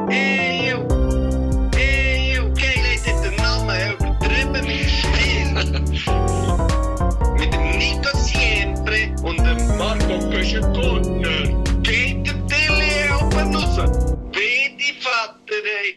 Okay, Leute, den Namen übertrieben mit Stil. Mit dem Nico Siempre und dem Marco Köschel-Gurtner. Geht der Tilly oben raus. Bitte, Vater, ey.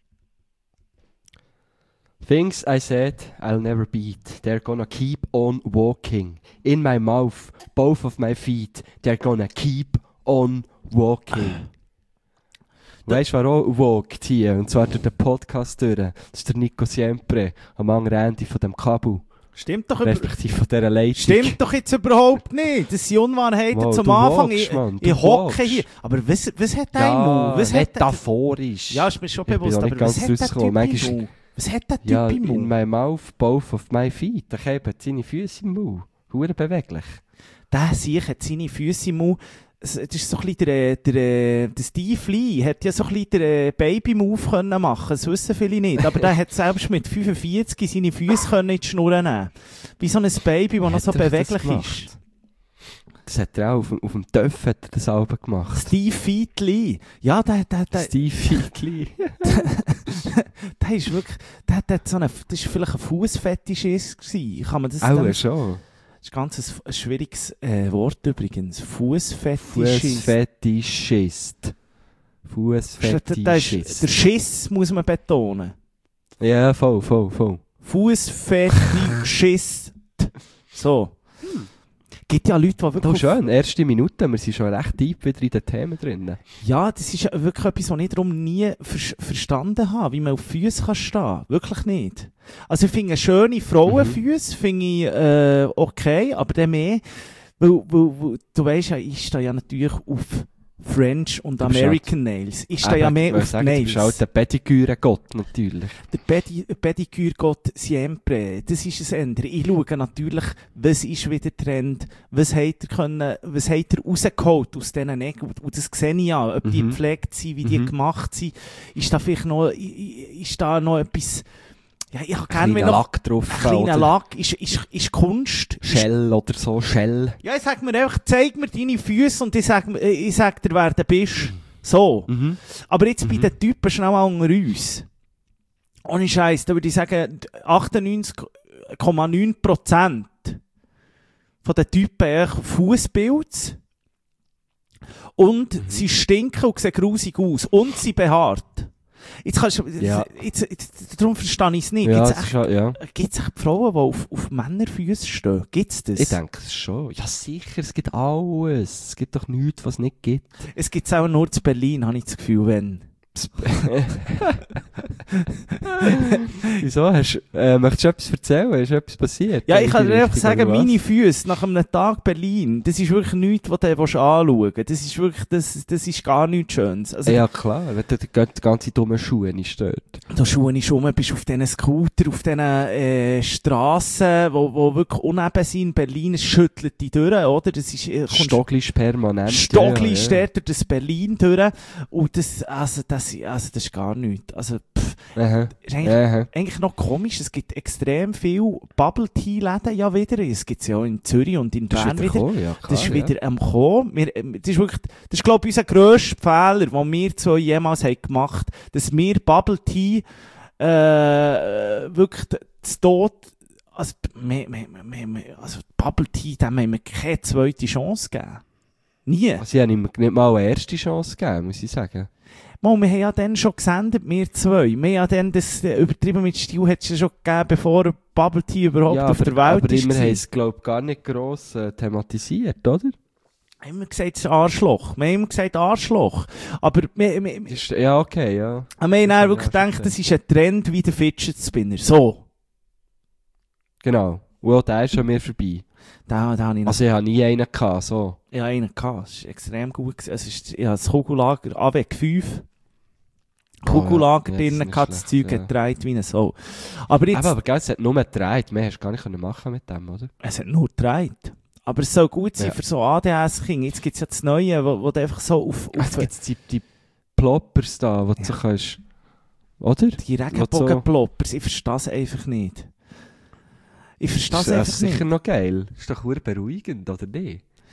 Things I said I'll never beat, they're gonna keep on walking. In my mouth, both of my feet, they're gonna keep on walking. Weißt du, wer auch walkt hier? Und zwar durch den Podcast durch. Das ist der Nico Siempre, am anderen Ende von dem Kabel. Stimmt doch, Respektive von dieser Leitung. stimmt doch jetzt überhaupt nicht. Das sind Unwahrheiten Wow, zum du Anfang. walkst, Mann, Ich du hocke walkst. hier. Aber was hat der Ja, Mund? Was hat der? metaphorisch. Ja, ist mir schon Ich bin bewusst. noch Aber nicht was ganz hat der rausgekommen. Typ Manchmal- im Mund? Was hat der Typ Ja, im in Mund? my mouth, both of my feet. Da haben seine Füße im Mund. Hure beweglich. Der Sieg hat seine Füße im Mund. Das ist so ein bisschen der Steve Lee hat ja so ein bisschen den Baby-Move können machen. Das wissen viele nicht. Aber der hat selbst mit 45 seine Füße können in die Schnur nehmen. Wie so ein Baby, das noch so Hat er das beweglich gemacht? ist. Das hat er auch auf dem Töff hat er das Album gemacht. Steve Feet Lee. Ja, der Steve Feetli. der ist wirklich, der hat so eine, das ist vielleicht ein Fußfetischist gewesen. Kann man das Auch dann- schon. Das ist ganz ein schwieriges Wort übrigens. Fußfetischist. Fußfetischist. Der Fußfetischist. Schiss muss man betonen. Ja, voll. Fußfetischist. So. Gibt ja Leute, die wirklich... Oh, schön, erste Minute, wir sind schon recht deep wieder in den Themen drin. Ja, das ist ja wirklich etwas, was ich darum nie verstanden habe, wie man auf Füße kann stehen. Wirklich nicht. Also ich finde schöne Frauenfüße, finde ich okay, aber dann mehr, weil du weisst ja, ich stehe ja natürlich auf French und Du bist American Nails. Ich stehe ja mehr auf Du Nails. bist auch der Pediküre-Gott, natürlich. Der Pediküre-Gott Siempre, das ist es ändern. Ich schaue natürlich, was ist wieder Trend, was hat er rausgeholt aus diesen Nägeln. Und das sehe ich ja, ob die gepflegt sind, wie die gemacht sind. Ist da vielleicht noch, ist da noch etwas, ja, ich habe gerne Kleiner noch Lack drauf. ein kleiner oder Lack, ist Kunst. Shell oder so, Shell. Ja, ich sag mir einfach, zeig mir deine Füße und ich sag dir, wer du bist. So. Aber jetzt bei den Typen schnell mal unter uns. Ohne Scheiß, da würde ich sagen, 98,9% von den Typen Fußpilz. Und sie stinken und sehen grusig aus. Und sie behaart. Jetzt kannst du, Ja. darum verstehe ich es nicht. Ja, Gibt's es ist, echt Frauen, die auf Männerfüße stehen? Gibt's das? Ich denke es schon. Ja, sicher, es gibt alles. Es gibt doch nichts, was es nicht gibt. Es gibt es auch nur zu Berlin, habe ich das Gefühl, wenn. Wieso? Möchtest du etwas erzählen? Ist etwas passiert? Ja, ich kann dir einfach Richtig, sagen, oder was? meine Füße nach einem Tag Berlin, das ist wirklich nichts, was du anschauen willst. Das ist wirklich, das ist gar nichts Schönes. Also, Ja, klar. Wenn du die ganze dumme Schuhe nicht stört. da schaue ich schon, bist auf diesen Scooter, auf diesen Strassen, wo wirklich uneben sind in Berlin, es schüttelt die durch, oder? Das ist, Stockli ist permanent. Stockli ja. steht durch das Berlin durch. Und das ist gar nichts. Also, Aha. ist eigentlich noch komisch, es gibt extrem viel Bubble-Tea-Läden ja wieder. Es gibt es ja in Zürich und in Das ist Bern wieder wieder. gekommen, ja, klar, Das ist wieder ja. am Kommen. Das ist wirklich, das ist, glaube ich, unser grösster Fehler, den wir zwei jemals haben gemacht haben, dass wir Bubble Tea wirklich das Tod, also Bubble Tea, dem haben wir keine zweite Chance gegeben. Nie. Also, ich habe ihm nicht mal eine erste Chance gegeben, muss ich sagen. Wir haben ja dann schon gesendet, wir zwei. Wir haben ja dann das übertrieben mit Stil, hat es ja schon gegeben, bevor Bubble Tea überhaupt auf der Welt aber ist. immer haben es, glaube ich, gar nicht gross thematisiert, oder? Wir haben immer gesagt, es ist Arschloch. Wir haben immer gesagt, Arschloch. Aber wir Ja, okay, ja. haben dann Ja, wirklich schon gedacht, das ist ein Trend wie der Fidget Spinner. So. Genau. Und auch der ist schon mir vorbei. Da habe ich noch Also ich habe nie einen gehabt, so. ja, einen gehabt. Es war extrem gut. Ich habe das Kugellager AWEG 5. Kugellager ja, drinnen das ist gehabt, das nicht Zeug schlecht, ja. gedreht wie ein Sau. Aber jetzt, Aber gell, es hat nur gedreht. Mehr hast du gar nicht machen mit dem, oder? es hat nur gedreht. Aber es soll gut sein Ja. für so ADS-Kinder. Jetzt gibt es ja das Neue, wo du einfach so auf Jetzt gibt es die Ploppers da, wo du so kannst... Oder? die Regenbogenploppers. Ich verstehe es einfach nicht. Ich verstehe es Das einfach ist sicher nicht. noch geil. Ist doch verdammt beruhigend, oder nicht?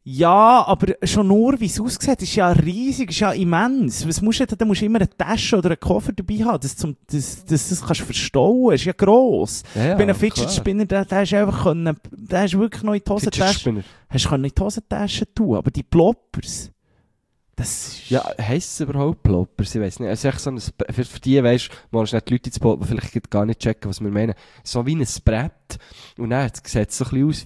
Ja, aber schon nur, wie es aussieht, ist ja riesig, ist ja immens. Was musst du denn? Da musst du immer eine Tasche oder einen Koffer dabei haben, dass du das kannst verstauen. Ist ja gross. Ja, Bei einem Fidget Spinner, der ist einfach können, der ist wirklich noch in die Hosentasche. Hast du können in die Hosentasche tun, aber die Ploppers, das ist... Ja, heisst es überhaupt Ploppers? Ich weiss nicht. Es ist echt so ein, für die, weisst du, mal schnell die Leute ins Boot, die vielleicht gar nicht checken, was wir meinen. So wie ein Brett. Und dann sieht es so ein bisschen aus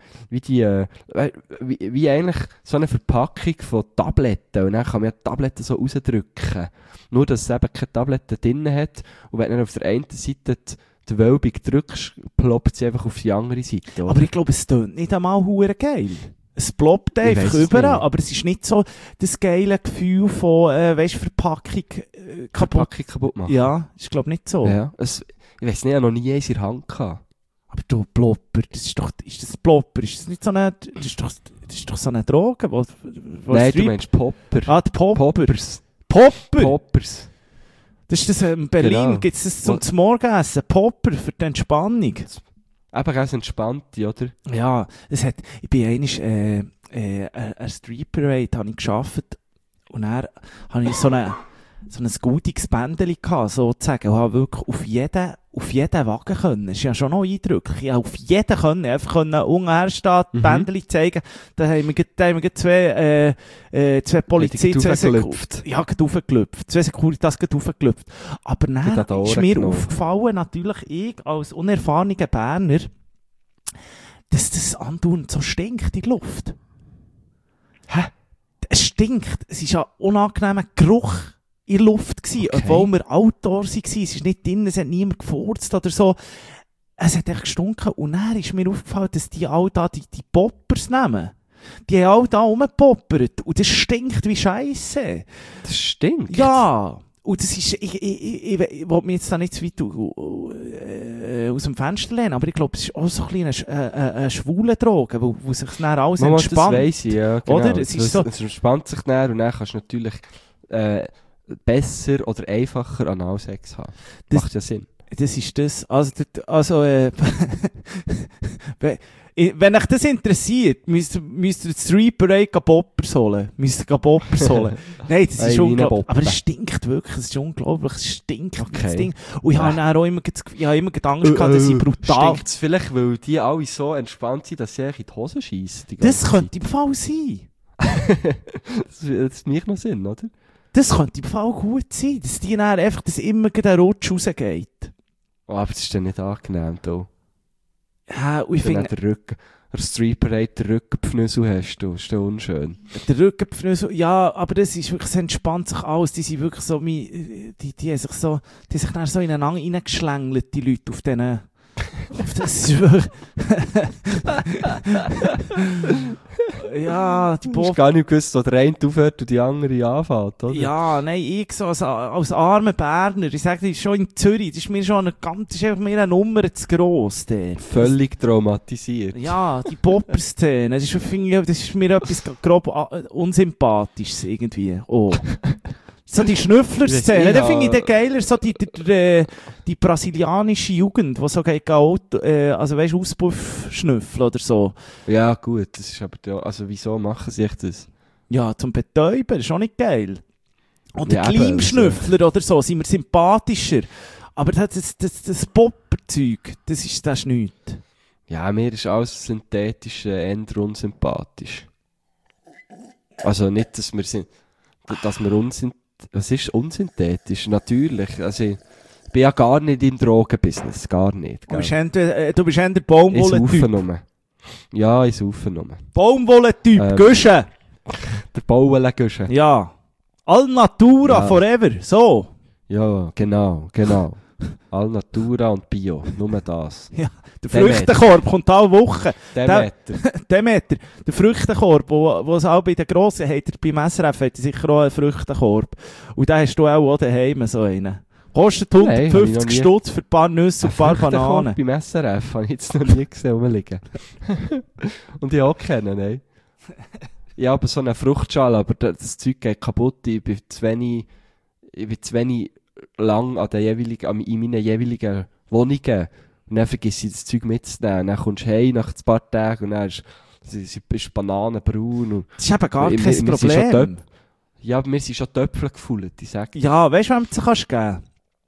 wie eigentlich so eine Verpackung von Tabletten. Und dann kann man ja die Tabletten so rausdrücken. Nur, dass es eben keine Tabletten drin hat. Und wenn du dann auf der einen Seite die Wölbung drückst, ploppt sie einfach auf die andere Seite. Oder? Aber ich glaube, es tönt nicht einmal hure geil. Es ploppt Ich einfach weiss es überall, nicht. aber es ist nicht so das geile Gefühl von, weisst, Verpackung kaputt. Verpackung kaputt machen. Ja, ist glaube nicht so. Ja. Ich weiss nicht, ich habe noch nie eins in der Hand gehabt. Aber du, Plopper, ist das Plopper? Ist das nicht so eine, das ist doch so eine Droge, wo Nein, du meinst Popper. Ah, die Popper. Poppers. Popper! Poppers. Das ist das in Berlin, Genau. gibt es das zum Morgenessen? Popper für die Entspannung. Eben ganz entspannte, oder? Ja, ich bin einmal, eine Street Parade habe ich gearbeitet und dann habe ich so ein gutiges Bändeli gehabt, sozusagen, und habe wirklich auf jeden Wagen können. Das ist ja schon noch eindrücklich. Ich habe auf jeden können, einfach unten herstehen, die Bändeli zeigen. Da haben wir zwei Polizei, zwei Raufgelüpft. Ja, gerade raufgelüpft. 2 Securitas gerade raufgelüpft. Aber Gerade an die dann ist Ohren mir genommen. aufgefallen, natürlich ich als unerfahrener Berner, dass das andauernd so stinkt in der Luft. Hä? Es stinkt. Es ist ein unangenehmer Geruch in der Luft gewesen, Okay. obwohl wir outdoors waren. Es ist nicht drin, es hat niemand gefurzt oder so. Es hat echt gestunken. Und dann ist mir aufgefallen, dass die all da die Poppers nehmen. Die haben all da rumgepoppert. Und das stinkt wie Scheisse. Das stinkt. Ja. Und das ist, ich will mich jetzt da nicht zu weit aus dem Fenster lehnen, aber ich glaube, es ist auch so ein bisschen eine schwule Droge, wo sich dann alles Mama, das entspannt. weiss ich, ja, genau. Oder? Es ist so- Es entspannt sich dann und dann kannst du natürlich besser oder einfacher Analsex haben. Das- Macht ja Sinn. Das ist das. Wenn euch das interessiert, müsst ihr die Street Parade Poppers holen. Müsst ihr Poppers holen. Nein, das ist Hey, unglaublich. Poppe. Aber es stinkt wirklich. Es ist unglaublich. Es stinkt. Okay. Das Ding. Und ich habe dann auch immer, ich habe immer Angst gehabt, dass ich brutal... Stinkt es vielleicht, weil die alle so entspannt sind, dass sie eigentlich in die Hose schiessen? Das könnte im Fall sein. Das macht noch Sinn, oder? Das könnte im Fall gut sein, dass die dann einfach, dass immer der Rutsch rausgeht. Oh, aber das ist dann nicht angenehm, da. Ja, und ich Wenn du finde, den Rücken, der Street Parade den Rückenpfnüssel hast, du, ist das unschön. der Rückenpfnüssel, ja, aber das ist wirklich, es entspannt sich alles, die sind wirklich so, die haben sich so, die haben sich dann so ineinander reingeschlängelt, die Leute auf diesen, das ist wirklich, ja, die Du hast gar nicht gewusst, wo der eine aufhört und die andere anfängt, oder? Ja, nein, ich so als armer Berner, ich sage dir, schon in Zürich, das ist mir schon das ist einfach mir eine Nummer zu gross, der. Völlig traumatisiert. Ja, die Popper-Szene, das ist mir etwas grob unsympathisches irgendwie. Oh. So die Schnüffler-Szene, da finde ich den geiler, so die brasilianische Jugend, die so geht, also weisst, Auspuff schnüffeln oder so. Ja, gut, das ist aber, also wieso machen sie echt das? Ja, zum Betäuben, ist auch nicht geil. Oder Ja, Gleimschnüffler oder so, sind wir sympathischer. Aber das Popper-Zeug, das ist nichts. Ja, mir ist alles synthetisch eher unsympathisch. Also nicht, dass wir was ist unsynthetisch? Natürlich. Also ich bin ja gar nicht im Drogenbusiness. Gar nicht. Du Gell? bist eher der Ich saufe Baumwolle-Typ. nur. Ja, ich saufe nur. Baumwolle-Typ, Güsche. Der Baumwolle-Güsche. Ja. Alnatura, Ja. forever. So. Ja, genau. Allnatura und Bio. Nur das. Ja. Der Demeter. Früchtekorb kommt alle Woche. Demeter. Demeter. Der Früchtekorb, wo es auch bei den Grossen hat, beim SRF hat er sicher auch einen Früchtekorb. Und da hast du auch daheim so einen. Kostet Nein, habe ich noch 150 nie. Stutz für ein paar Nüsse und ein paar Bananen. Beim SRF habe ich jetzt noch nie gesehen rumliegen. Und ich auch kennen, nein. Ja, aber so eine Fruchtschale, aber das Zeug geht kaputt. Ich bin zu wenig lang in meinen jeweiligen Wohnungen. Und dann vergiss ich das Zeug mitzunehmen. Dann kommst du heim nach ein paar Tagen und dann ist Sie ist bananenbraun. Und Das ist eben gar Wir- kein wir sind schon Problem. ja, aber wir sind schon Töpfel gefüllt, ich sag dir. Ja, weißt du, wem du sie kannst geben?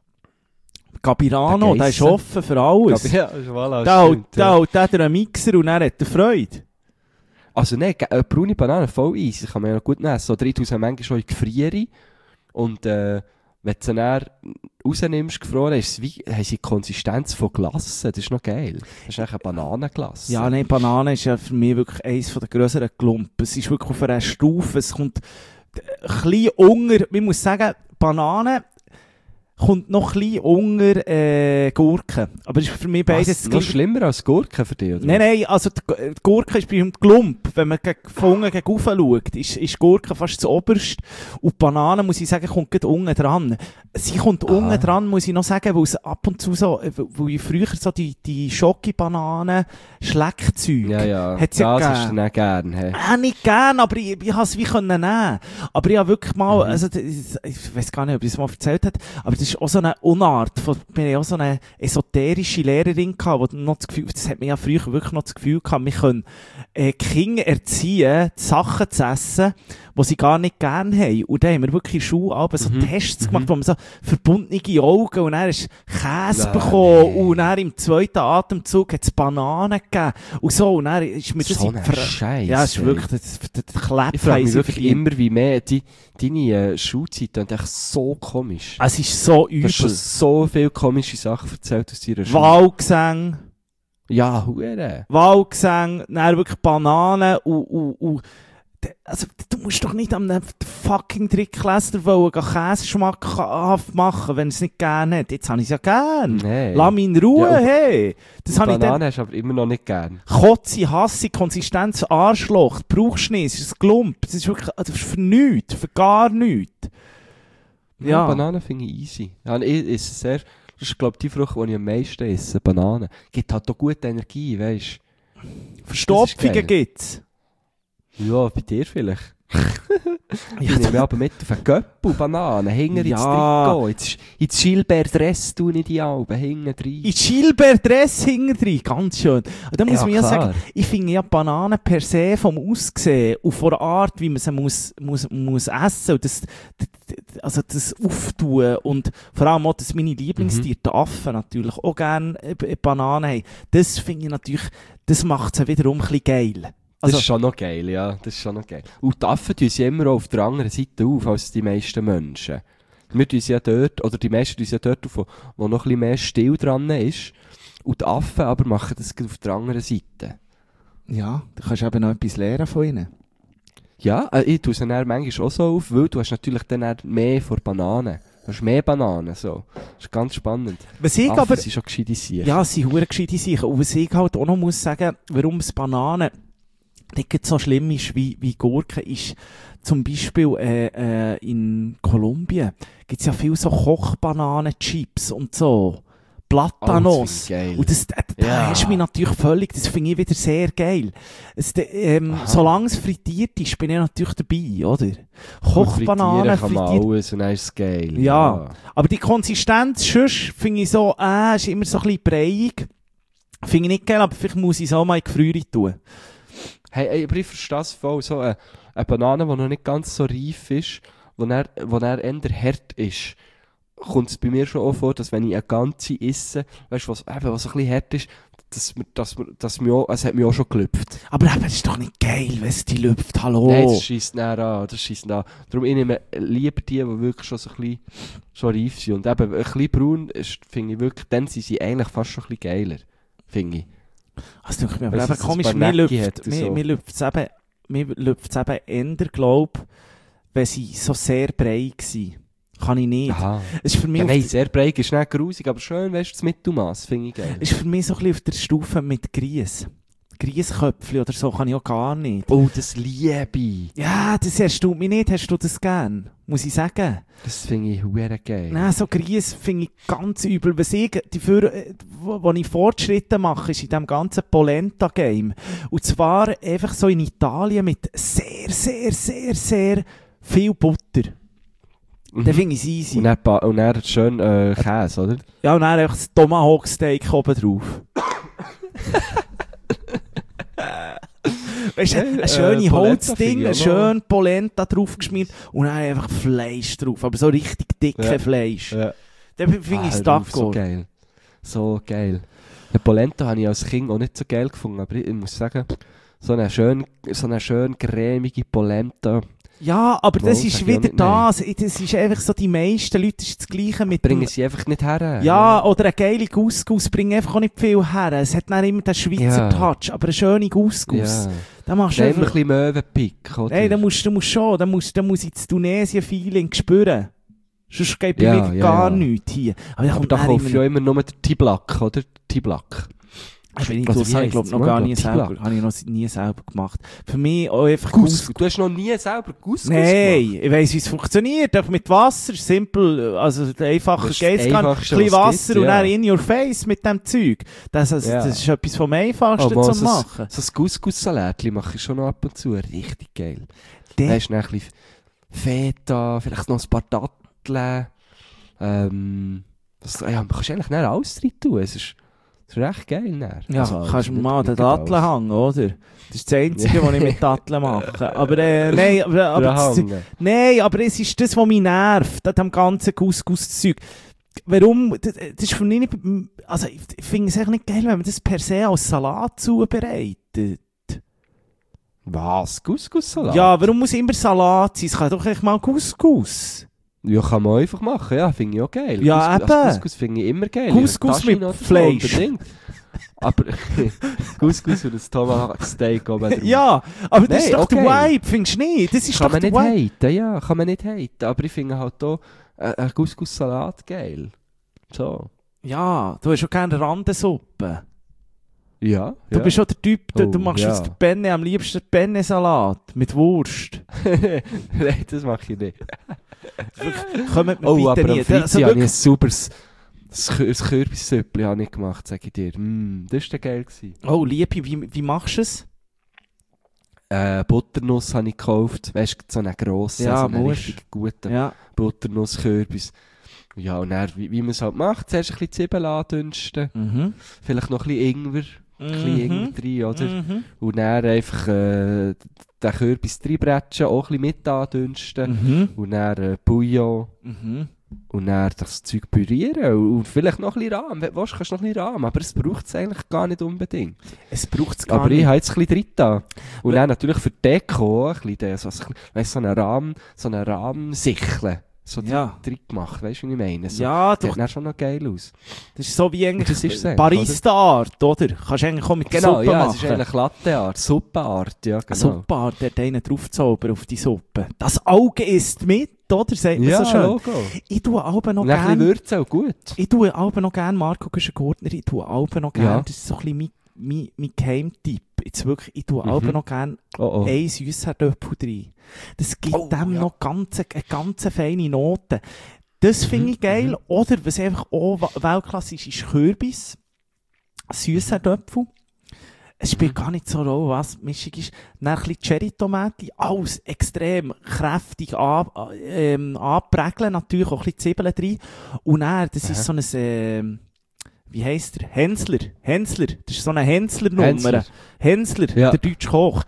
Gabirano, Der der ist Geissen. offen für alles. Ja, voilà, Der stimmt, ja. holt einen Mixer und dann hat er Freude. Also nein, braune Bananen voll easy, kann man ja noch gut essen. Oder ich tue sie manchmal schon in die Gefriere. Und wenn du sie dann rausnimmst, gefroren, ist es wie, haben sie die Konsistenz von Glasse. Das ist noch geil. Das ist eigentlich eine Bananenglasse. Ja, nein, Banane ist ja für mich wirklich eines der grösseren Klumpen. Es ist wirklich auf einer Stufe, es kommt ein bisschen unter, ich muss sagen, Banane kommt noch ein bisschen unter Gurke. Aber es ist für mich beides Was, noch schlimmer als Gurken für dich, oder? Nein, also die Gurke ist bei einem Klump. Wenn man von unten gegen rauf schaut, ist die Gurke fast das Oberste. Und die Banane, muss ich sagen, kommt gerade unten dran. Sie kommt unten dran, muss ich noch sagen, weil es ab und zu so, weil ich früher so die Schoki-Bananen, Schleckzeug, Ja, hat sie das gegeben. hast du dann gern. Hey. Nicht gern, aber ich habe es wie können nehmen. Aber ich habe wirklich mal, also, ich weiß gar nicht, ob ich es mal erzählt habe, aber das ist auch so eine Unart von, wir haben auch so eine esoterische Lehrerin gehabt, die noch das Gefühl, das hat mir ja früher wirklich noch das Gefühl gehabt, wir können, Kinder erziehen, Sachen zu essen, die sie gar nicht gern haben. Und dann haben wir wirklich in der Schule so Tests gemacht, wo man so verbundene Augen und dann hast du Käse bekommen und dann im zweiten Atemzug hat es Bananen gegeben und so. Und dann ist mir das So in die ein Fra- Scheiß. Ja, es ist ey. wirklich, das Ich frage mich wirklich verdient. immer, wie mehr deine Schulzeit klingt echt so komisch. Es ist so Du hast schon übel. so viele komische Sachen erzählt aus deiner Schule. Wahlgesänge, Ja, hure. Wahlgesänge, dann wirklich Bananen und also, du musst doch nicht am fucking Drittklässler wollen Käse schmackhaft machen, wenn es nicht gerne hat. Jetzt habe ich es ja gern. Nee. Lass mich in Ruhe, Ja, und- hey. Das habe ich dann... Bananen hast du aber immer noch nicht gern. Kotze, Hasse, Konsistenz, Arschloch, brauchst du nicht, es ist ein Klump. Das ist wirklich, das ist für nichts, für gar nichts. Ja. Bananen finde ich easy. Ja, ich esse sehr, das ist glaube ich die Frucht, die ich am meisten esse, Bananen. Gibt halt auch gute Energie, weisst du. Verstopfungen geil. gibt's. Ja, bei dir vielleicht. Ich Ja, nehme aber mit auf einen Göppel Bananen, hinten ins Ja. Trikot. Ins Gilbert-Dress tue ich die Alben, hinten rein. in Gilbert-Dress hinten drin, ganz schön. Und da muss Ja, man ja klar. sagen, ich finde ja Bananen per se vom Aussehen und von der Art, wie man sie muss essen und also das Auftun und vor allem auch, dass meine Lieblingstiere, die Affen natürlich, auch gerne Bananen haben. Das finde ich natürlich, das macht sie wiederum ein bisschen geil. Das Also, ist schon noch geil, ja. Das ist schon noch geil. Und die Affen tun sie immer auch auf der anderen Seite auf als die meisten Menschen. Wir tun sie ja dort, oder die meisten tun sie ja dort auf, wo noch ein bisschen mehr still dran ist. Und die Affen aber machen das auf der anderen Seite. ja, du kannst eben noch etwas lernen von ihnen. Ja, ich tue sie dann manchmal auch so auf, weil du hast natürlich dann auch mehr von Bananen. Du hast mehr Bananen, so. Das ist ganz spannend. Was ich Affen aber, sind schon gescheite Sicher. ja, sie sind verdammt gescheite Sachen. Und was ich halt auch noch muss sagen, warum es Bananen nicht so schlimm ist wie Gurken, ist zum Beispiel in Kolumbien gibt es ja viel so Kochbananen-Chips und so. Platanos. Oh, das finde ich geil. Und das, da Ja. hast du mich natürlich völlig, das finde ich wieder sehr geil. Solange es frittiert ist, bin ich natürlich dabei, oder? Kochbananen kann man frittiert. alles und dann ist es geil. Ja. Aber die Konsistenz, sonst finde ich so, ist immer so ein bisschen breiig. Finde ich nicht geil, aber vielleicht muss ich es auch mal in die Gefriere tun. Hey, aber ich verstehe es voll. So eine Banane, die noch nicht ganz so reif ist, wo er eher hart ist, kommt es bei mir schon auch vor, dass wenn ich eine ganze esse, weißt du, was so ein bisschen hart ist, dass mir auch, es hat mich auch schon gelüpft. Aber eben, das ist doch nicht geil, wenn es die lüpft, hallo. Nein, das scheisst näher an, Darum ich nehme lieber die wirklich schon so ein bisschen schon reif sind. Und eben, ein bisschen braun, finde ich wirklich, dann sind sie eigentlich fast schon ein bisschen geiler, finde ich. Also, ich mir Weil aber es eben ein komisch, paar mir Necki hat und so. lüpft es eben eher, glaub, wenn sie so sehr breit waren. Kann ich nicht. Aha. Es ist für mich, Ja, auf nein, der- sehr breit ist nicht grusig, aber schön, weißt du, das Mittelmaß finde ich geil. ist für mich so ein bisschen auf der Stufe mit Grieß. Grießköpfchen oder so kann ich auch gar nicht. Oh, das liebe ich. Ja, das erstaunt mich nicht. Hast du das gern? Muss ich sagen. Das finde ich hure geil. Nein, so Grieß finde ich ganz übel. Was ich, wo ich Fortschritte mache, ist in diesem ganzen Polenta-Game. Und zwar einfach so in Italien mit sehr, sehr, sehr, sehr viel Butter. Mhm. Dann finde ich es easy. Und dann schön Käse, oder? Ja, und dann einfach das Tomahawk-Steak oben drauf. Weißt du, ein schönes Holzding, ein schön Polenta draufgeschmiert und dann einfach Fleisch drauf, aber so richtig dicke Fleisch. Ja. Dann finde ich es tough. So geil. So geil. Den Polenta habe ich als Kind auch nicht so geil gefunden, aber ich muss sagen, so eine schön cremige Polenta. Ja, aber das ist wieder nicht das. Das ist einfach so, die meisten Leute ist das Gleiche mit bringen sie einfach nicht her. Ja, oder eine geile Couscous bringen einfach auch nicht viel her. Es hat dann immer den Schweizer Touch, aber eine schöne Couscous. Ja. Da machst du immer einfach... ein bisschen Möwenpick, oder? Nein, da musst schon. Da muss ich das Tunesien-Feeling spüren. Sonst geht bei mir gar nichts hier. Aber da kaufe ich ja immer nur den Tiblak, oder? Tiblak. Das habe ich glaube noch gar nie selber. Habe ich noch nie selber gemacht. Für mich auch einfach Couscous. Du hast noch nie selber Couscous gemacht? Nein, ich weiss, wie es funktioniert. Einfach mit Wasser, simpel. Also einfacher geht es gar nicht. Ein bisschen Wasser und dann in your face mit dem Zeug. Das ist etwas vom Einfachsten zu machen. So ein Couscous-Salätchen mache ich schon noch ab und zu. Richtig geil. Da hast du ein bisschen Feta, vielleicht noch ein paar Datteln. Man kannst eigentlich nicht alles rein tun. Es ist recht geil. Ja, also, kannst du mal den Datteln hängen, oder? Das ist das Einzige, was ich mit Datteln mache. Aber nein, aber es ist das, was mich nervt, an dem ganzen Couscous-Zeug. Warum? Das ist für mich nicht... Also, ich finde es echt nicht geil, wenn man das per se als Salat zubereitet. Was? Couscous-Salat? Ja, warum muss immer Salat sein? Es kann doch echt mal Couscous. Ja, kann man einfach machen, ja, finde ich auch geil. Ja, Couscous finde ich immer geil. Couscous mit Fleisch. Aber Couscous und ein Tomahawk-Steak oben. Ja, aber das ist doch der Vibe, findest du nicht? Das ist kann doch man nicht haten, ja, kann man nicht haten. Aber ich finde halt auch ein Couscous-Salat geil. So. Ja, du hast auch gerne Randensuppe. Ja. Du bist schon der Typ, du machst jetzt Penne, am liebsten Penne-Salat mit Wurst. Nein, das mache ich nicht. Kommt mir bitte aber nie. am Freitag habe ich ein sauberes Kürbissüppli gemacht, sage ich dir. Das war geil. Oh, Liebe, wie machst du es? Butternuss habe ich gekauft. Weißt du, so einen grossen, so einen richtig guten Butternuss-Kürbis. Ja, und dann, wie man es halt macht, zuerst ein bisschen Zwiebeln andünsten. Vielleicht noch ein bisschen Ingwer. Ein bisschen Ingwer rein, oder? Und dann einfach den Kürbis reinbretschen, auch ein bisschen mit andünsten. Und dann Bouillon. Und dann das Zeug pürieren. Und vielleicht noch ein bisschen Rahm. Wenn du willst, kannst du noch ein bisschen Rahm. Aber es braucht es eigentlich gar nicht unbedingt. Es braucht es gar nicht. Aber ich habe jetzt ein bisschen drin da. Und dann natürlich für die Deko auch ein bisschen, so einen Rahmsichel. So drin gemacht, weißt du, wie ich meine? So, ja, das sieht schon noch geil aus. Das ist so wie eigentlich Barista-Art, oder? Kannst du eigentlich auch mit Suppe machen. Ja, es ist eigentlich Latte-Art, Suppenart, ja, genau. Suppenart, der hat einen draufzaubern auf die Suppe. Das Auge isst mit, oder? Sagt man so schön. Logo. Ich tue auch noch gerne... Ein bisschen Würze auch gut. Ich tue auch noch gerne, Marco Güschen-Gurtner, ich tue auch noch gerne, das ist so ein bisschen mein Geheimtipp. Jetzt wirklich, ich tue auch noch gerne einen Süssherdöpfel rein. Das gibt dem noch eine ganz feine Note. Das finde ich geil. Oder was einfach auch Weltklasse ist Kürbis. Süssherdöpfel. Es spielt gar nicht so eine Rolle, was die Mischung ist. Dann ein bisschen Cherry-Tomaten. Alles extrem kräftig anprägeln. Natürlich auch ein bisschen Zwiebeln drin. Und dann, das ist so ein... wie heisst er? Hensler. Das ist so eine Hensler-Nummer. Hensler, der deutsche Koch.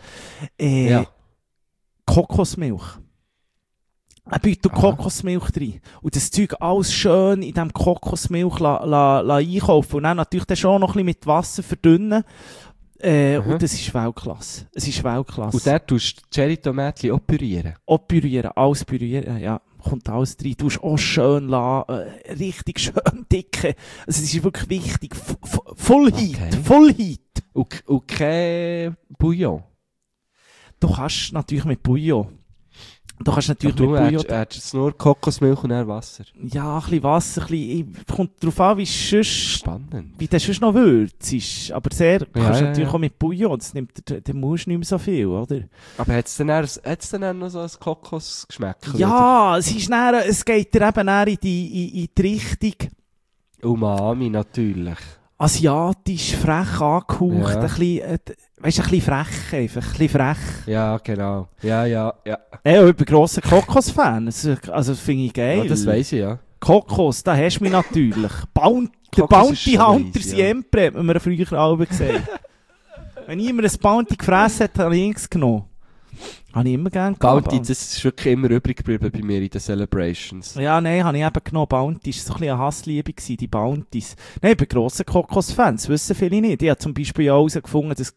Kokosmilch. Er bietet Kokosmilch rein. Und das Zeug alles schön in diesem Kokosmilch einkaufen. Und dann natürlich dann schon noch ein bisschen mit Wasser verdünnen. Und das ist Weltklasse. Es ist Weltklasse. Und dann tust du Cherry-Tomaten auch pürieren? Auch pürieren, alles pürieren, ja. Kommt alles rein. Du hast auch schön richtig schön dicke. Also es ist wirklich wichtig. Full Heat. Und kein Bouillon? Du kannst natürlich mit Bouillon. Du hättest jetzt nur Kokosmilch und dann Wasser? Ja, ein bisschen Wasser. Kommt darauf an, wie du sonst noch würzt. Aber kannst du natürlich auch mit Bouillon. Das dann musst du nicht mehr so viel, oder? Aber hat es dann noch so ein Kokosgeschmack? Ja, es geht dir eben in die Richtung... Umami natürlich. Asiatisch, frech angehaucht, ein bisschen frech einfach, ein bisschen frech. Ja, genau. Ja. Ich bin grosser Kokos-Fan, also finde ich geil. Ja, das weiss ich, ja. Kokos, da hast du mich natürlich. Der Bounty Hunter Siempre, hat man mir früher alle gesagt. Wenn jemand ein Bounty gefressen hat, habe ich es genommen. Habe ich immer gerne Bounty, das ist wirklich immer übrig geblieben bei mir in den Celebrations. Ja, nein, habe ich eben genommen. Bounty war so ein bisschen eine Hassliebe gewesen, die Bounties. Nein, ich bin grosser Kokos-Fan, das wissen viele nicht. Ich habe zum Beispiel auch herausgefunden, dass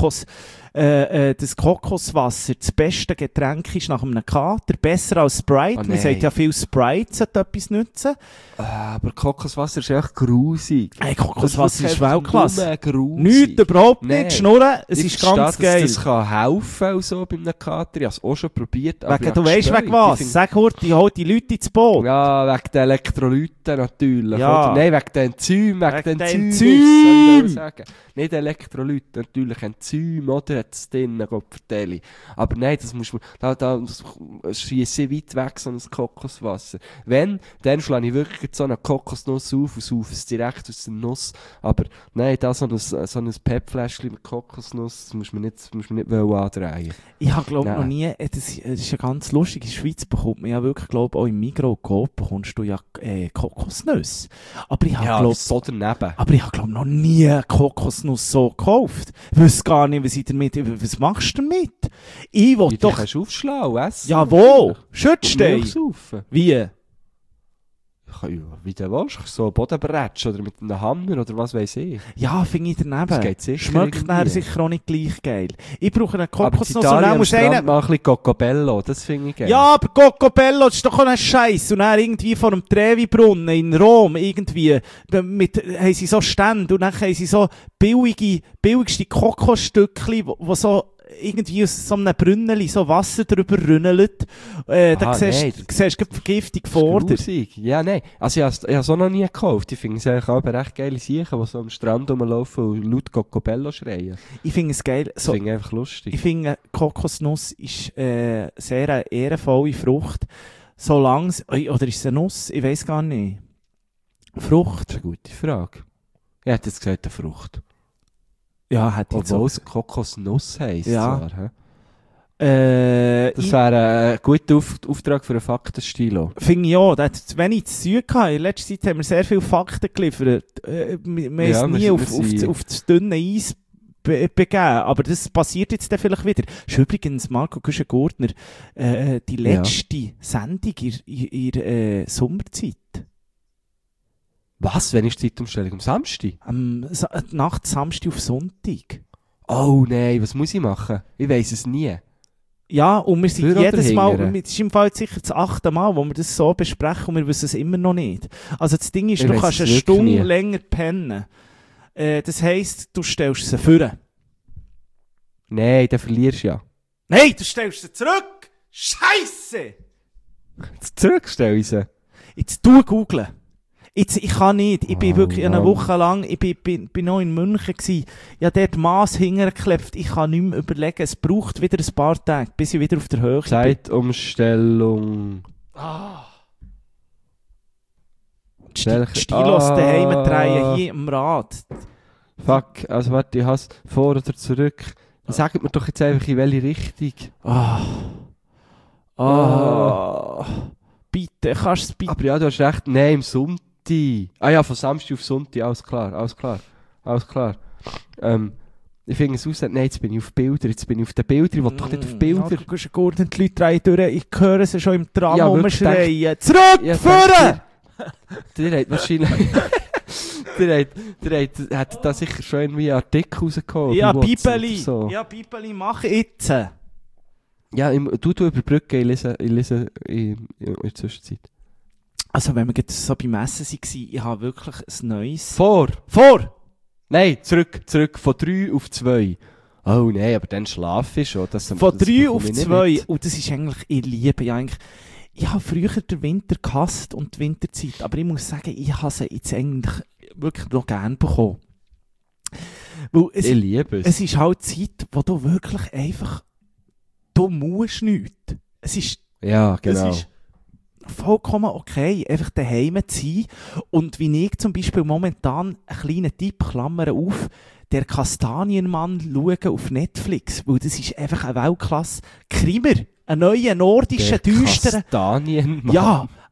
das Kokoswasser das beste Getränk ist nach einem Kater. Besser als Sprite. Man sagt ja viel Sprite sollte etwas nützen. Aber Kokoswasser ist echt grusig. Hey, Kokoswasser ist Weltklasse. Nichts Nichts, überhaupt nicht. Schnurren, es ist ganz geil. Das kann helfen, auch so bei einem Kater. Ich habe es auch schon probiert. Du weißt wegen was? Sag kurz, die holt die Leute ins Boot. Ja, wegen den Elektrolyten natürlich. Ja. Nein, wegen den Enzymen. Wegen den Enzymen. Enzymen. Sagen. Nicht Elektrolyten, natürlich Enzyme, oder? Hat es drin, Gott vertelle. Aber nein, das muss man, da schiesse weit weg, so ein Kokoswasser. Wenn, dann schlage ich wirklich so eine Kokosnuss auf und saufe es direkt aus der Nuss. Aber nein, da so ein PET-Fläschchen mit Kokosnuss, das muss man nicht andrehen. Ich habe, glaube noch nie, das ist ja ganz lustig, in der Schweiz bekommt man ja wirklich, glaube auch im Migros Coop bekommst du ja Kokosnüsse. Aber ich habe, so daneben. Aber ich habe, glaube noch nie Kokosnuss so gekauft. Ich weiss gar nicht, was machst du damit? Ich will doch... Du kannst aufschlagen, essen. Ja, wo? Schützstein? Wie? Wie du willst, so Bodenbretsch oder mit einem Hammer oder was weiss ich. Ja, finde ich daneben. Das geht sicher. Schmeckt nachher sicher auch nicht gleich geil. Ich brauche einen Kokosnuss und dann muss einer... mal ein bisschen Cocobello, das finde ich geil. Ja, aber Cocobello, das ist doch auch ein Scheiß. Und dann irgendwie vor dem Trevi-Brunnen in Rom irgendwie, haben sie so Stände und dann haben sie so billigste Kokosstückchen, wo so irgendwie aus so einem Brünneli so Wasser drüber rünnelt. Da siehst du die Vergiftung vor dir. Ja, nein. Also ich habe es auch noch nie gekauft. Ich finde es eigentlich auch recht geile Siechen, die so am Strand rumlaufen und laut Cocobello schreien. Ich finde es geil. Das finde ich einfach lustig. Ich finde, Kokosnuss ist sehr eine ehrenvolle Frucht. Solange oder ist es eine Nuss? Ich weiss gar nicht. Frucht? Das ist eine gute Frage. Ich hätte jetzt gesagt, eine Frucht. Ja, hätte ich so. Obwohl es Kokosnuss heisst. Ja. Zwar, das wäre ein guter Auftrag für einen Faktenstilo. Finde ich auch. Wenn ich zu Zeug hatte, in letzter Zeit haben wir sehr viele Fakten geliefert. Wir haben es nie auf das dünne Eis begeben. Aber das passiert jetzt dann vielleicht wieder. Das ist übrigens Marco Güschen-Gurtner die letzte Sendung in der Sommerzeit. Was? Wann ist die Zeitumstellung? Am Samstag? Nacht Samstag auf Sonntag. Oh nein, was muss ich machen? Ich weiss es nie. Ja, und wir sind jedes Mal, es ist im Fall sicher das 8. Mal, wo wir das so besprechen und wir wissen es immer noch nicht. Also das Ding ist, du kannst eine Stunde länger pennen. Das heisst, du stellst sie vor. Nein, dann verlierst du ja. Nein, du stellst sie zurück! Scheisse! Zurückstellen sie? Jetzt du googeln. Ich kann nicht. Ich bin wirklich eine Woche lang, ich bin noch in München gewesen. Ich habe dort Mass hingeklebt. Ich kann nicht mehr überlegen. Es braucht wieder ein paar Tage, bis ich wieder auf der Höhe bin. Zeitumstellung. Stilos daheim drehen hier im Rad. Fuck, also warte, ich hasse vor oder zurück. Sagt mir doch jetzt einfach, in welche Richtung. Bitte, kannst du es bitte... Aber ja, du hast recht, nein, im Sonntag. Ah ja, von Samstag auf Sonntag, alles klar. Ich finde es aus, nein, jetzt bin ich auf Bilder, ich will doch nicht auf Bilder. Du gehst gut und die Leute drehen durch, ich höre sie schon im Tram rumschreien. Zurück, vorne! Der hat wahrscheinlich... der hat da sicher schon irgendwie einen Artikel rausgeholt. Ja, Bibeli, mach jetzt. Ja, du überbrücken, ich lese in der Zwischenzeit. Also wenn wir jetzt so beim Essen waren, ich habe wirklich ein neues... Vor! Nein, zurück, von 3 auf 2. Oh nein, aber dann schlafe ich schon. Von 3 auf 2, und das ist eigentlich, ich liebe ja eigentlich... Ich habe früher den Winter gehasst und die Winterzeit, aber ich muss sagen, ich habe sie jetzt eigentlich wirklich noch gerne bekommen. Weil ich liebe es. Es ist halt Zeit, wo du wirklich einfach... Du musst nichts. Es ist... Ja, genau. Es ist vollkommen okay, einfach daheim zu sein. Und wie ich zum Beispiel momentan einen kleinen Tipp, Klammern auf, der Kastanienmann schauen auf Netflix, weil das ist einfach ein Weltklasse-Krimer. Ein neuer nordischer, düsterer... Kastanienmann? Ja,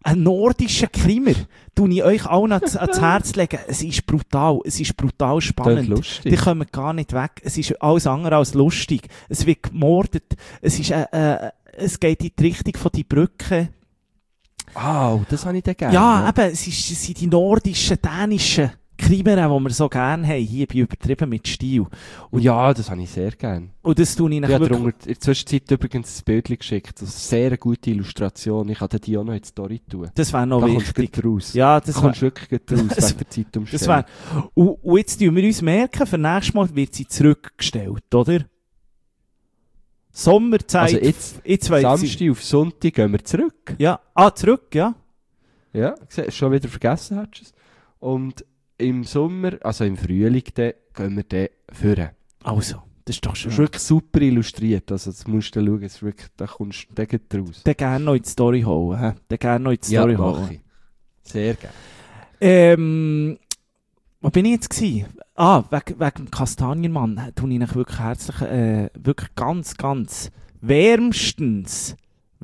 Ein nordischer Krimer, tue ich euch allen ans Herz legen. Es ist brutal spannend. Lustig. Die kommen gar nicht weg. Es ist alles andere als lustig. Es wird gemordet. Es geht in die Richtung von die Brücke. Oh, das habe ich dann gerne. Ja, eben, es sind die nordischen, dänischen Krimer, die wir so gerne haben. Hier bin ich übertrieben mit Stil. Und ja, das habe ich sehr gerne. Und das tue ich Ich habe wirklich... in der Zwischenzeit übrigens ein Bild geschickt. Das ist eine sehr gute Illustration. Ich kann die auch noch in die Story tun. Das wäre noch Da kommst du wichtig. gut raus. Ja, Da das kommst wäre... du wirklich gut raus Das- wegen der Zeitumstellung. Das wär, und jetzt tun wir uns merken, für nächstes Mal wird sie zurückgestellt, oder? Sommerzeit. Also jetzt weiss Samstag auf Sonntag gehen wir zurück. Ja, zurück, ja. Ja, schon wieder vergessen hast du es. Und im Sommer, also im Frühling, dann gehen wir dann führen. Also, das ist doch Das schön. ist wirklich super illustriert. Also das musst du schauen, es ist wirklich, da kommst du raus. Den gerne noch in die Story holen. He? Den gerne noch in die Ja, Story mach holen. ich. Sehr gerne. Wo bin ich jetzt gewesen? Wegen dem Kastanienmann tue ich euch wirklich herzlich, wirklich ganz, ganz wärmstens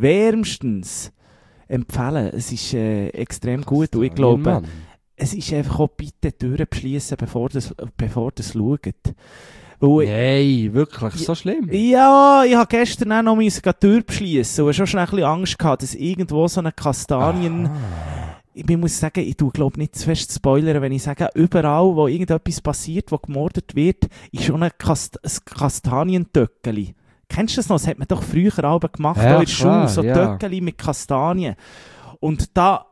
empfehlen. Es ist extrem gut und ich glaube, Mann. es ist einfach auch bitte die Türen beschliessen, bevor das schaut. Weil Nein, wirklich, so schlimm? ja, ich habe gestern auch noch die Tür beschliessen und schon schnell ein bisschen Angst gehabt, dass irgendwo so eine Kastanien... Ich muss sagen, ich tue glaube nicht zu fest spoilern, wenn ich sage, überall, wo irgendetwas passiert, wo gemordet wird, ist schon ein Kastanientöckeli. Kennst du das noch? Das hat man doch früher auch gemacht, Ja, auch in der Schule, klar, so ja. Töckeli mit Kastanien. Und da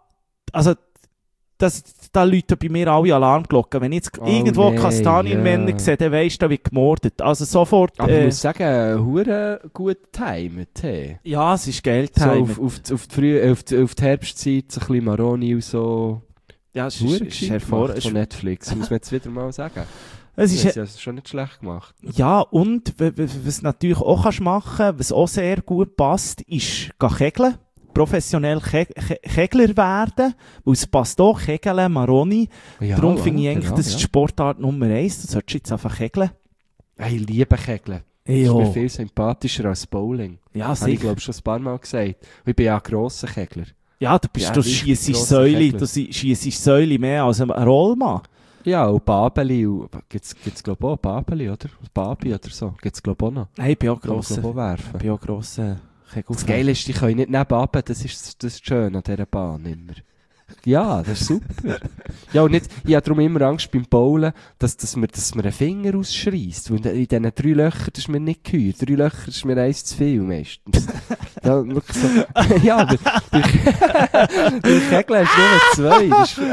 läuten bei mir alle Alarmglocken. Wenn ich jetzt irgendwo nein, Kastanienmänner ja. sehe, dann weisst du, da wird gemordet. Also sofort... Aber ich muss sagen, hure gut timed. Hey. ja, es ist Geld. So auf die Herbstzeit, so ein bisschen Maroni und so. Ja, es Hure ist gescheit gemacht von Netflix, muss man jetzt wieder mal sagen. Es Das ist, ist schon nicht schlecht gemacht. ja, und was natürlich auch kannst machen, was auch sehr gut passt, ist gehen kegeln. Professionell Kegler werden, weil es passt auch, Kegeln, Maroni. Ja, Darum finde ich eigentlich, genau, das ist die Sportart Nummer 1. Du solltest jetzt einfach kegeln. Ich liebe Kegeln. Das ist mir viel sympathischer als Bowling. Ja, Das habe ich, sicher. glaube schon ein paar Mal gesagt. Und ich bin ja ein grosser Kegler. Ja, du Ja, schießt richtig grosser Säule, Kegler. du schießt Säule mehr als ein Rollmann. Ja, und Babeli. Gibt's glaube ich auch Babeli, oder? Babi oder so. Gibt's glaube ich auch noch. Nein, ich bin auch Kann man, glaub ich, grosser. auch werfen. Ich bin auch grosser Kegel. Das Geile ist, die können nicht nebenan, das ist das Schöne an dieser Bahn immer. Ja, das ist super. Ja, und nicht, ich habe darum immer Angst beim Bowlen, dass mir einen Finger ausschreisst. Weil in diesen 3 Löchern, das ist mir nicht geheuer. 3 Löcher ist mir 1 zu viel meistens. Ja, wirklich so. Ja, aber bei Kegeln hast du nur 2. Das ist-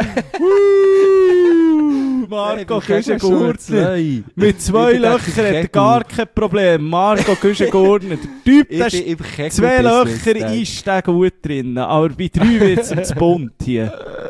Marco Hey, bei Kegeln hast du nur Küschengurtner. 2. Mit 2 Ich bin Löchern hat er Kegel. gar kein Problem. Marco Küschengurtner. Der Typ, der Ich bin im Kegel 2 Business, Löcher ist der gut drin. Aber bei 3 wird es zu bunt hier.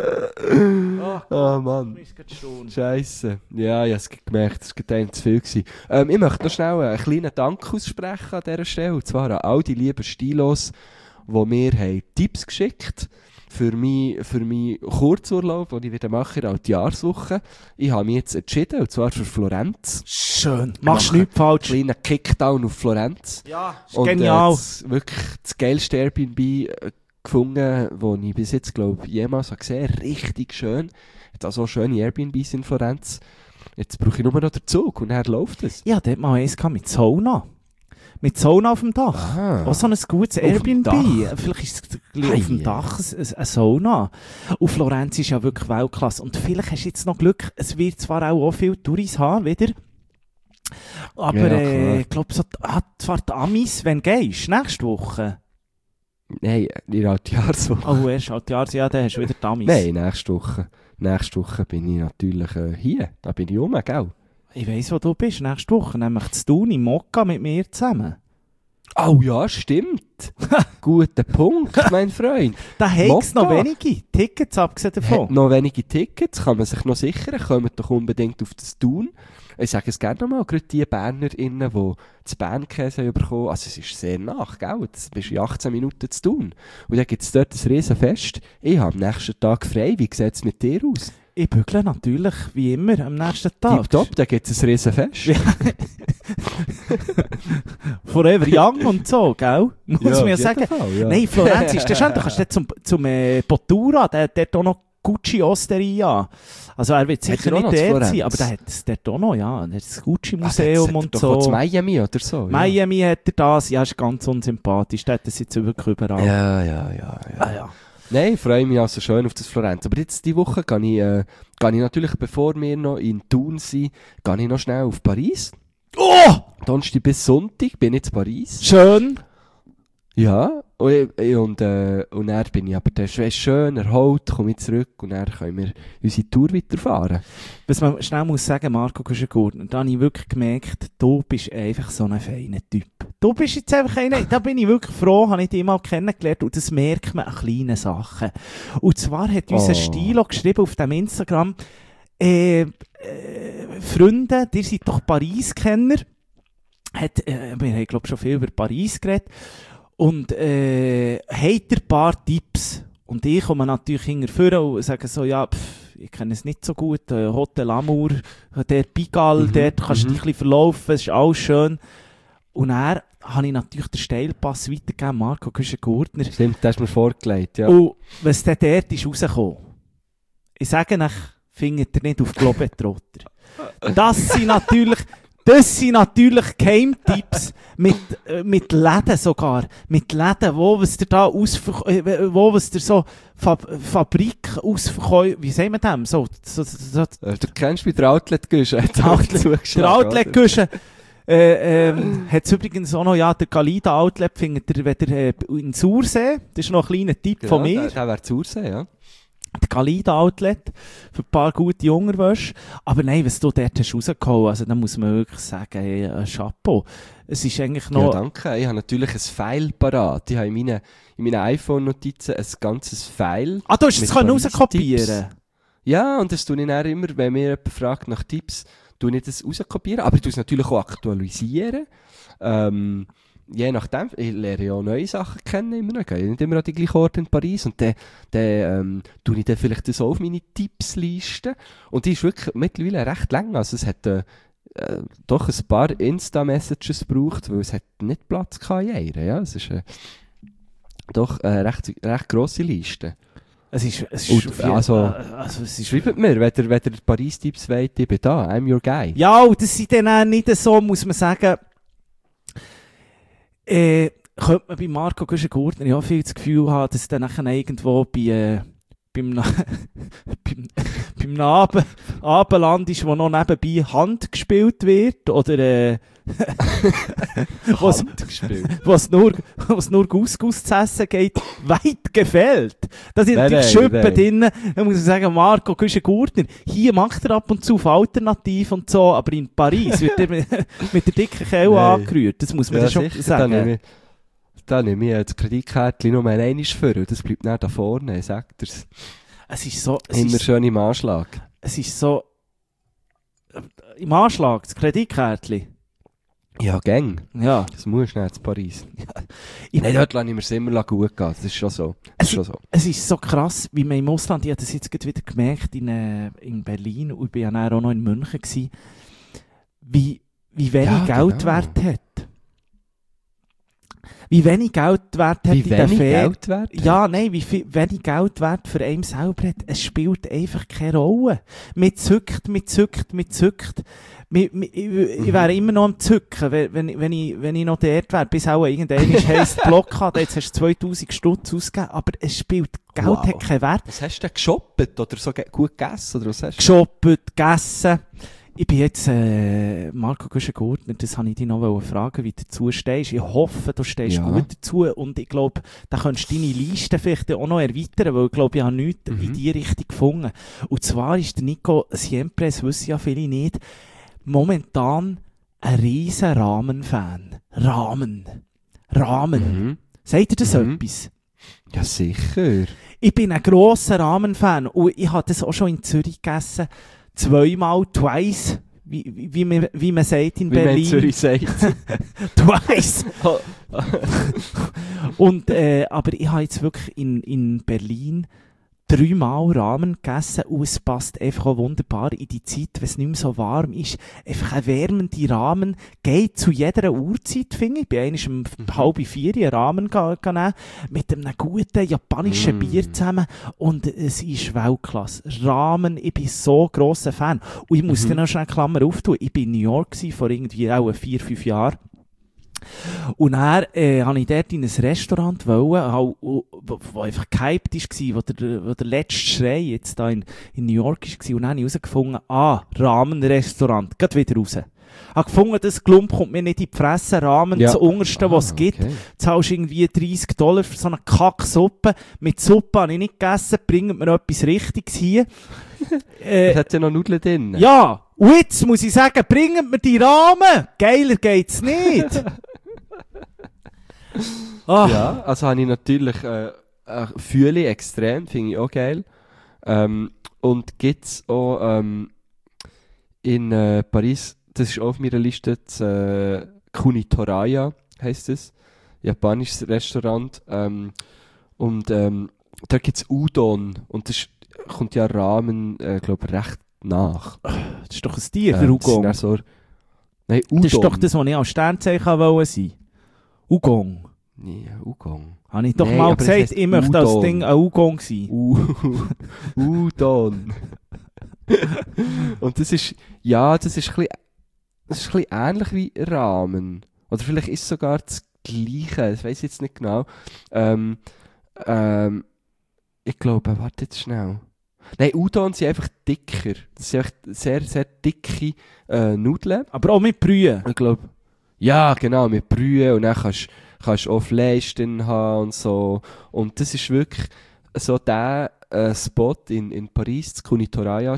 Oh Mann. Scheisse. Ja, ich habe es gemerkt, es war einem zu viel gewesen. Ich möchte noch schnell einen kleinen Dank aussprechen an dieser Stelle. Und zwar an all die lieben Stilos, die mir haben Tipps geschickt für meinen Kurzurlaub, den ich wieder mache in der Altjahrswoche. Ich habe mich jetzt entschieden, und zwar für Florenz. Schön. Machst Machen. nichts falsch. Kleiner Kickdown auf Florenz. Ja, ist Und genial. wirklich das geilste Airbnb gefunden, das ich bis jetzt, glaube ich, jemals habe gesehen habe. Richtig schön. Hat also auch schöne Airbnbs in Florenz. Jetzt brauche ich nur noch den Zug und dann läuft es. Ja, dort mal eins mit Sauna. Mit Sauna auf dem Dach. Aha. Auch so ein gutes Auf dem Airbnb. Dach. Vielleicht ist es auf dem Ei, Dach eine Sauna. Und Florenz ist ja wirklich Weltklasse. Und vielleicht hast du jetzt noch Glück, es wird zwar auch viele Touris haben, wieder. Aber Ja, klar. ich glaube, zwar die Amis, wenn du gehst, nächste Woche. Nein, in der Altjahrswoche. Oh, erst halt Jahr, ja, dann hast du wieder die Amis. Nein, nächste Woche. Nächste Woche bin ich natürlich hier. Da bin ich gell? Ich weiss, wo du bist, nächste Woche. Nämlich zu tun im Mokka mit mir zusammen. Oh ja, stimmt. Guter Punkt, mein Freund. Da hat es noch Mokka. wenige Tickets, abgesehen davon. Hat noch wenige Tickets, kann man sich noch sichern. Kommt doch unbedingt auf das Thun. Ich sage es gerne nochmal, gerade die BernerInnen, die das Bernkäse bekommen, also es ist sehr nach, gell? Das bist in 18 Minuten zu tun. Und dann gibt es dort ein Riesenfest. Ich habe am nächsten Tag frei. Wie sieht es mit dir aus? Ich bügle natürlich, wie immer, am nächsten Tag. Tipptopp, dann gibt es ein Riesenfest. Forever Young und so, gell? Muss man ja sagen. Fall, ja. Nein, Florenz ist der schön, da kannst du zum Bottura, der hat auch noch Gucci Osteria. Also er wird sicher nicht der sein, aber der hat es dort auch noch, ja. Der hat das Gucci-Museum und so. Doch Miami oder so. Miami hat er das, ja, ist ganz unsympathisch. Der hat das jetzt wirklich überall. Ja. Nein, ich freue mich also schön auf das Florenz. Aber jetzt diese Woche gehe ich natürlich, bevor wir noch in Thun sind, gehe ich noch schnell auf Paris. Oh! Donnerstag bis Sonntag bin ich in Paris. Schön! Ja, und dann bin ich aber dann schön erholt, komme ich zurück und dann können wir unsere Tour weiterfahren. Was man schnell muss sagen, Marco Kuschengurtner, da habe ich wirklich gemerkt, du bist einfach so ein feiner Typ. Du bist jetzt einfach einer, da bin ich wirklich froh, habe ich dich mal kennengelernt und das merkt man an kleinen Sachen. Und zwar hat unser Stilo geschrieben auf dem Instagram, Freunde, ihr seid doch Paris-Kenner, wir haben glaube schon viel über Paris geredet, und habt ihr ein paar Tipps? Und ich komme natürlich hinterher und sage so, ja, ich kenne es nicht so gut, Hotel Amour, der Pigalle, dort kannst du dich ein bisschen verlaufen, es ist alles schön. Und dann habe ich natürlich den Steilpass weitergegeben, Marco Kuschengurtner. Stimmt, das hast du mir vorgelegt, ja. Und was dann dort ist rausgekommen, ich sage euch, findet ihr nicht auf Globetrotter. Das sind natürlich Geheimtipps mit Läden sogar. Mit Läden, wo was dir da wo was dir so Fabrik ausverkäuft, wie sagen wir dem? So, du kennst mich, der Outlet-Güsche. Der Outlet-Güsche. Hat es übrigens auch noch, ja, der Galida Outlet findet ihr wieder in Sursee. Das ist noch ein kleiner Tipp von mir. Der wäre Sursee, ja. Der Galida Outlet für ein paar gute Unterwäsche. Aber nein, was du dort hast rausgehauen, also da muss man wirklich sagen, hey, Chapeau. Es ist eigentlich noch... Ja, danke. Ich habe natürlich ein File parat. Ich habe in meinen iPhone-Notizen ein ganzes File. Ah, du hast es rauskopieren? Ja, und das tue ich dann immer, wenn mir jemand fragt nach Tipps, tue ich das rauskopieren. Aber ich tue es natürlich auch aktualisieren. Je nachdem, ich lerne ja auch neue Sachen kennen immer noch. Ich gehe nicht immer an die gleichen Orte in Paris und dann tue ich dann vielleicht das auch auf meine Tippsliste. Und die ist wirklich mittlerweile recht lang. Also es hat doch ein paar Insta-Messages gebraucht, weil es hat nicht Platz gehabt in einer. Ja? Es ist doch eine recht grosse Liste. Es ist schreibt mir, wenn ihr Paris-Tipps wollt, ich bin da, I'm your guy. Ja, und das sind dann auch nicht so, muss man sagen, könnte man bei Marco Kuschengurtner ja viel das Gefühl haben, dass dann nachher irgendwo beim Abendland ist, wo noch nebenbei Hand gespielt wird, oder was nur Couscous zu essen geht, weit gefällt. Da sind natürlich Schüppen drin. Da muss ich sagen, Marco Kuschengurtner, hier macht er ab und zu auf Alternativ und so, aber in Paris wird er mit der dicken Kelle angerührt. Das muss man ja schon sagen. Da nehme ich das Kreditkärtchen nur einmal vor, das bleibt nicht da vorne, sagt er's. Es ist so... Immer schön im Anschlag. Es ist so... Im Anschlag, das Kreditkärtchen. Ja, gang. Ja. Das musst du nicht in Paris. Ja. Nein, dort lasse ich mir es immer gut gehen. Das ist schon so. Es ist so krass, wie man im Ausland, ich habe das jetzt gerade wieder gemerkt, in Berlin, und ich war ja auch noch in München gewesen, wie wenig Geld wert hat. Wie wenig Geld wert hat in der Ferien. Ja, nein, wenig Geld wert für einen selber hat. Es spielt einfach keine Rolle. Man zückt. Ich wäre immer noch am Zücken, wenn ich noch dort wäre, bis auch irgendwann heisst Blockade, jetzt hast du 2000 Stutz ausgegeben, aber es spielt, Geld hat keinen Wert. Was hast du denn geshoppt oder so gut gegessen? Oder was hast du? Geshoppt, gegessen. Ich bin jetzt, Marco Kuschengurtner, das habe ich dich noch fragen, wie du dazu stehst. Ich hoffe, du stehst gut dazu, und ich glaube, da könntest du deine Liste vielleicht auch noch erweitern, weil ich glaube, ich habe nichts in die Richtung gefunden. Und zwar ist der Nico Siempre, das wissen ja viele nicht, momentan ein riesen Ramen-Fan. Ramen. Sagt ihr das etwas? Ja, sicher. Ich bin ein grosser Ramen-Fan und ich habe das auch schon in Zürich gegessen. Twice, wie man sagt in Berlin. Wie man in Zürich sagt. Twice. Und, aber ich habe jetzt wirklich in Berlin 3-mal Ramen gegessen und es passt einfach auch wunderbar in die Zeit, wenn es nicht mehr so warm ist. Einfach ein wärmender Ramen geht zu jeder Uhrzeit, finde ich. Ich bin einmal um 3:30 einen Ramen nehmen, mit einem guten japanischen Bier zusammen und es ist Weltklasse. Ramen, ich bin so grosser Fan. Und ich muss dann noch schnell Klammer auftun. Ich war in New York vor irgendwie auch 4-5 Jahren. Und dann wollte ich dort in ein Restaurant, wo einfach gehypt war, wo der letzte Schrei jetzt da in New York war. Und dann habe ich herausgefunden, Ramen-Restaurant, geht wieder raus. Ich habe gefunden, das Klump kommt mir nicht in die Fresse, Ramen, das unterste, was es gibt. Zahlst irgendwie $30 für so eine Kacksuppe. Mit Suppe habe ich nicht gegessen, bringt mir etwas Richtiges hier. Es hat ja noch Nudeln drin. Ja, und jetzt muss ich sagen, bringt mir die Ramen. Geiler geht's nicht. Ja, also habe ich natürlich fühle ich extrem, finde ich auch geil. Und gibt es auch in Paris, das ist auch auf meiner Liste, das Kunitoraya heisst es, japanisches Restaurant. Und da gibt es Udon und das kommt ja Ramen, glaube ich, recht nach. Das ist doch ein Tier, der Udon. Nein, Udon. Das ist doch das, was ich als Sternzeichen wollte sein. Udon. Nee, Udon. Habe ich doch mal gesagt, ich möchte das Ding ein Udon sein. Udon. Und das ist ein bisschen ähnlich wie Ramen. Oder vielleicht ist es sogar das Gleiche, das weiss ich jetzt nicht genau. Ich glaube, warte jetzt schnell. Nein, Udon sind einfach dicker. Das sind einfach sehr, sehr dicke Nudeln. Aber auch mit Brühe. Ich glaube, ja, genau, mit Brühe. Und dann kannst du auch Fleisch drin haben und so. Und das ist wirklich so der Spot in Paris, das Kunitoraya.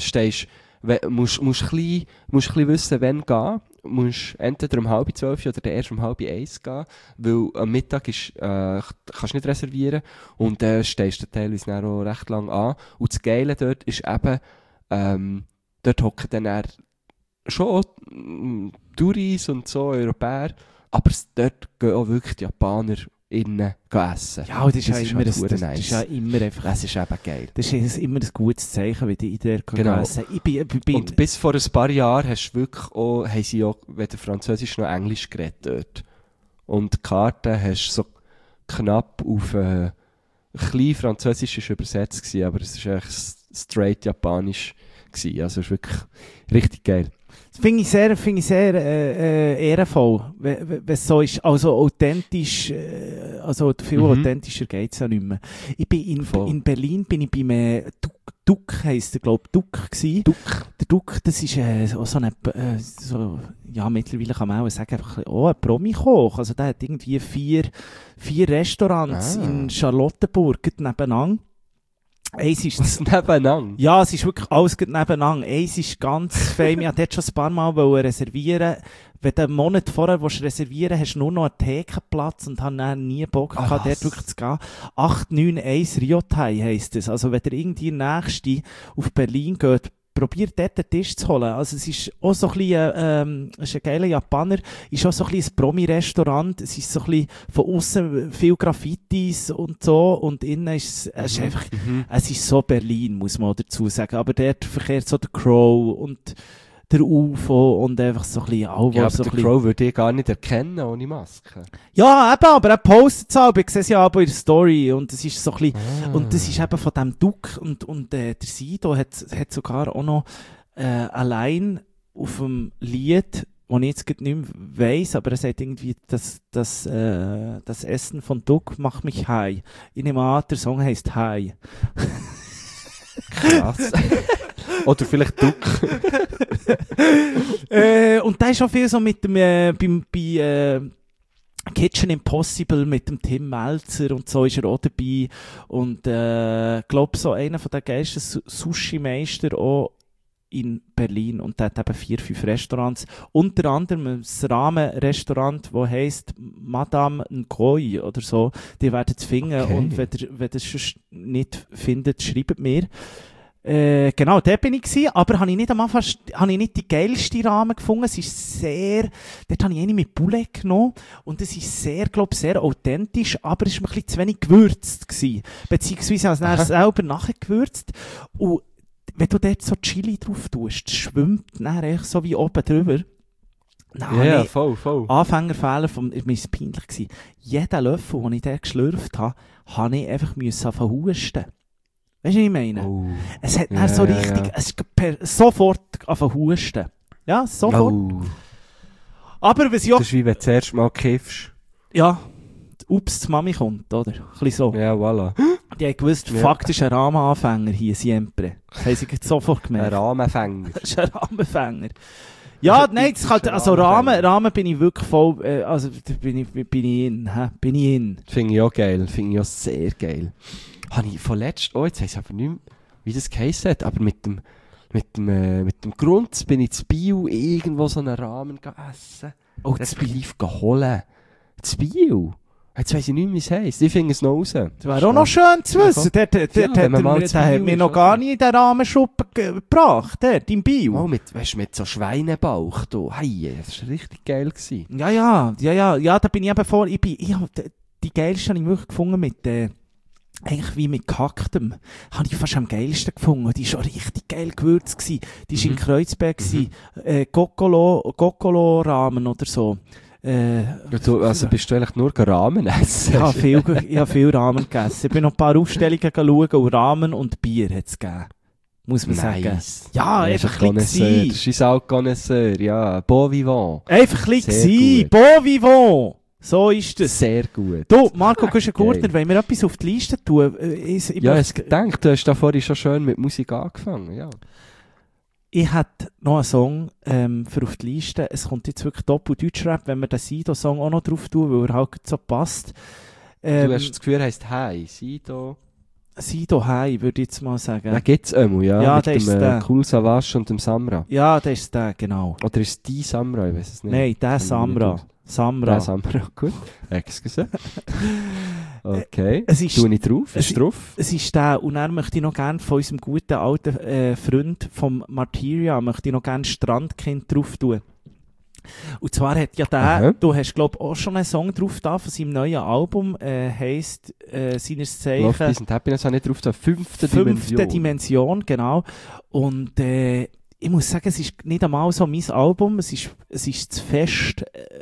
Musst ein bisschen wissen, wann gehen. Musst entweder um 11:30 oder erst um 12:30 gehen, weil am Mittag kannst du nicht reservieren und dann stehst du teilweise dann auch recht lang an. Und das Geile dort ist eben, dort hocken dann schon Touris und so, Europäer, aber dort gehen auch wirklich die Japaner innen essen. Ja, das ist ja immer nice. Das ist ja immer einfach... Das ist eben geil. Das ist immer ein gutes Zeichen, wenn die in der essen. Und bis vor ein paar Jahren haben sie auch weder Französisch noch Englisch geredet dort. Und die Karte hast so knapp auf ein bisschen Französisch ist übersetzt gewesen, aber es war echt straight Japanisch gewesen. Also es ist wirklich richtig geil. Das finde ich sehr ehrenvoll, wenn es so ist. Also authentisch, viel authentischer geht es ja nicht mehr. Ich bin in Berlin bin ich beim Duck heisst der, glaube ich, Duck gsi. Der Duck, das ist so eine, mittlerweile kann man auch sagen, einfach ein Promi-Koch. Also der hat irgendwie vier Restaurants in Charlottenburg nebeneinander. Eins ist nebeneinander? Ja, es ist wirklich alles nebeneinander. Eins ist ganz fein. Ich wollte dort schon ein paar Mal reservieren. Wenn du einen Monat vorher reservieren willst, hast du nur noch einen Thekenplatz und habe dann nie Bock gehabt, dort wirklich zu gehen. 891 Ryotai heisst es. Also wenn der irgendwie Nächste auf Berlin geht, probiert dort einen Tisch zu holen. Also es ist auch so ein bisschen, es ist ein geiler Japaner, ist auch so ein bisschen ein Promi-Restaurant. Es ist so ein bisschen von außen viel Graffitis und so und innen ist es ist einfach, es ist so Berlin, muss man dazu sagen. Aber dort verkehrt so der Crow und der UFO und einfach so ein bisschen all ja, aber so der bisschen... Crow würde ich gar nicht erkennen ohne Maske. Ja, eben, aber er postet es auch, ich sehe es ja aber in der Story und das ist so ein bisschen, und das ist eben von dem Duck und der Sido hat sogar auch noch allein auf dem Lied, das ich jetzt nicht mehr weiss, aber er sagt irgendwie, das Essen von Duck macht mich high. Ich nehme an, der Song heisst High. Krass. Oder vielleicht Duck. Und da ist auch viel so mit dem, bei Kitchen Impossible mit dem Tim Melzer und so ist er auch dabei. Und ich glaube, so einer von den geilsten Sushi-Meister auch in Berlin. Und der hat eben 4-5 Restaurants. Unter anderem das Ramen-Restaurant, das heisst Madame Ngoi oder so. Die werden es finden. Okay. Und wenn ihr es nicht findet, schreibt mir. Genau, dort bin ich gewesen, aber habe ich nicht die geilste Rahmen gefunden. Es ist dort habe ich eine mit Poulet genommen und es ist sehr authentisch, aber es war mir ein bisschen zu wenig gewürzt gewesen. Beziehungsweise habe ich es selber nachher gewürzt. Und wenn du dort so Chili drauf tust, schwimmt dann echt so wie oben drüber. Ja, voll. Anfängerfehler mir war es peinlich gewesen. Jeden Löffel, den ich dort geschlürft habe, habe ich einfach verhusten. Weißt du, was ich meine? Oh. Es hat dann so richtig, es ist sofort husten. Ja, sofort. Oh. Aber was ich auch... Das ist wie wenn du zuerst mal kiffst. Ja, ups, die Mami kommt, oder? Ein bisschen so. Ja, voilà. Die haben gewusst, faktisch ein Rahmenanfänger hier, Siempre. Das haben sie sofort gemerkt. Ein Rahmenfänger. Das ist ein Rahmenfänger. Ja, nein, das kann, also Rahmen bin ich wirklich voll, also bin ich in. Finde ich auch geil, finde ich auch sehr geil. Habe ich vorletzt, jetzt weiss ich aber nicht mehr, wie das geheissen hat, aber mit dem Grund bin ich zu Bio irgendwo so einen Rahmen essen. Oh, das Beef geholt. Zu Bio? Jetzt weiss ich nicht mehr, wie es heisst. Ich finde es noch raus. Das wäre auch noch schön zu wissen. Der hat mir noch gar nicht in den Rahmenschuppen gebracht, im Bio. Oh, mit so Schweinebauch. Hey, das war richtig geil gewesen. Ja, da bin ich eben die geilste habe ich wirklich gefunden mit, eigentlich wie mit Gehacktem. Habe ich fast am geilsten gefunden. Die war schon richtig geil gewürzt gewesen. Die war in Kreuzberg gewesen. Gokkolo-Rahmen oder so. Also bist du eigentlich nur Ramen essen? Ich habe viel Ramen gegessen. Ich bin noch ein paar Aufstellungen schauen und Ramen und Bier hat es gegeben. Muss man sagen. Ja, einfach ein bisschen. Das ist auch Connoisseur, ja. Bon vivant. Einfach ein bisschen. Bon vivant. So ist es. Sehr gut. Du, Marco Güschen-Gurtner, wollen wir etwas auf die Liste tun? Ich denke, du hast da vorhin schon schön mit Musik angefangen, ja. Ich hätte noch einen Song für auf die Liste. Es kommt jetzt wirklich Doppel-Deutschrap, wenn wir den Sido-Song auch noch drauf tun, weil er halt so passt. Du hast das Gefühl, er heisst Hey, Sido? Sido Hey, würde ich jetzt mal sagen. Den gibt es immer, ja. Ja, mit der ist dem der. Cool Savage und dem Samra. Ja, der ist der, genau. Oder ist es die Samra? Ich weiß es nicht. Nein, der Samra. Der Samra, gut. Excuse. Okay, tue ich drauf? Ist drauf? Es ist der, und dann möchte ich noch gerne von unserem guten alten Freund vom Martyria, möchte ich noch gerne Strandkind drauf tun. Und zwar hat ja der, du hast glaube auch schon einen Song drauf da von seinem neuen Album, heisst seines Zeichen... Love, Peace and Happiness habe ich drauf da, fünfte Dimension, genau. Und ich muss sagen, es ist nicht einmal so mein Album, es ist zu fest,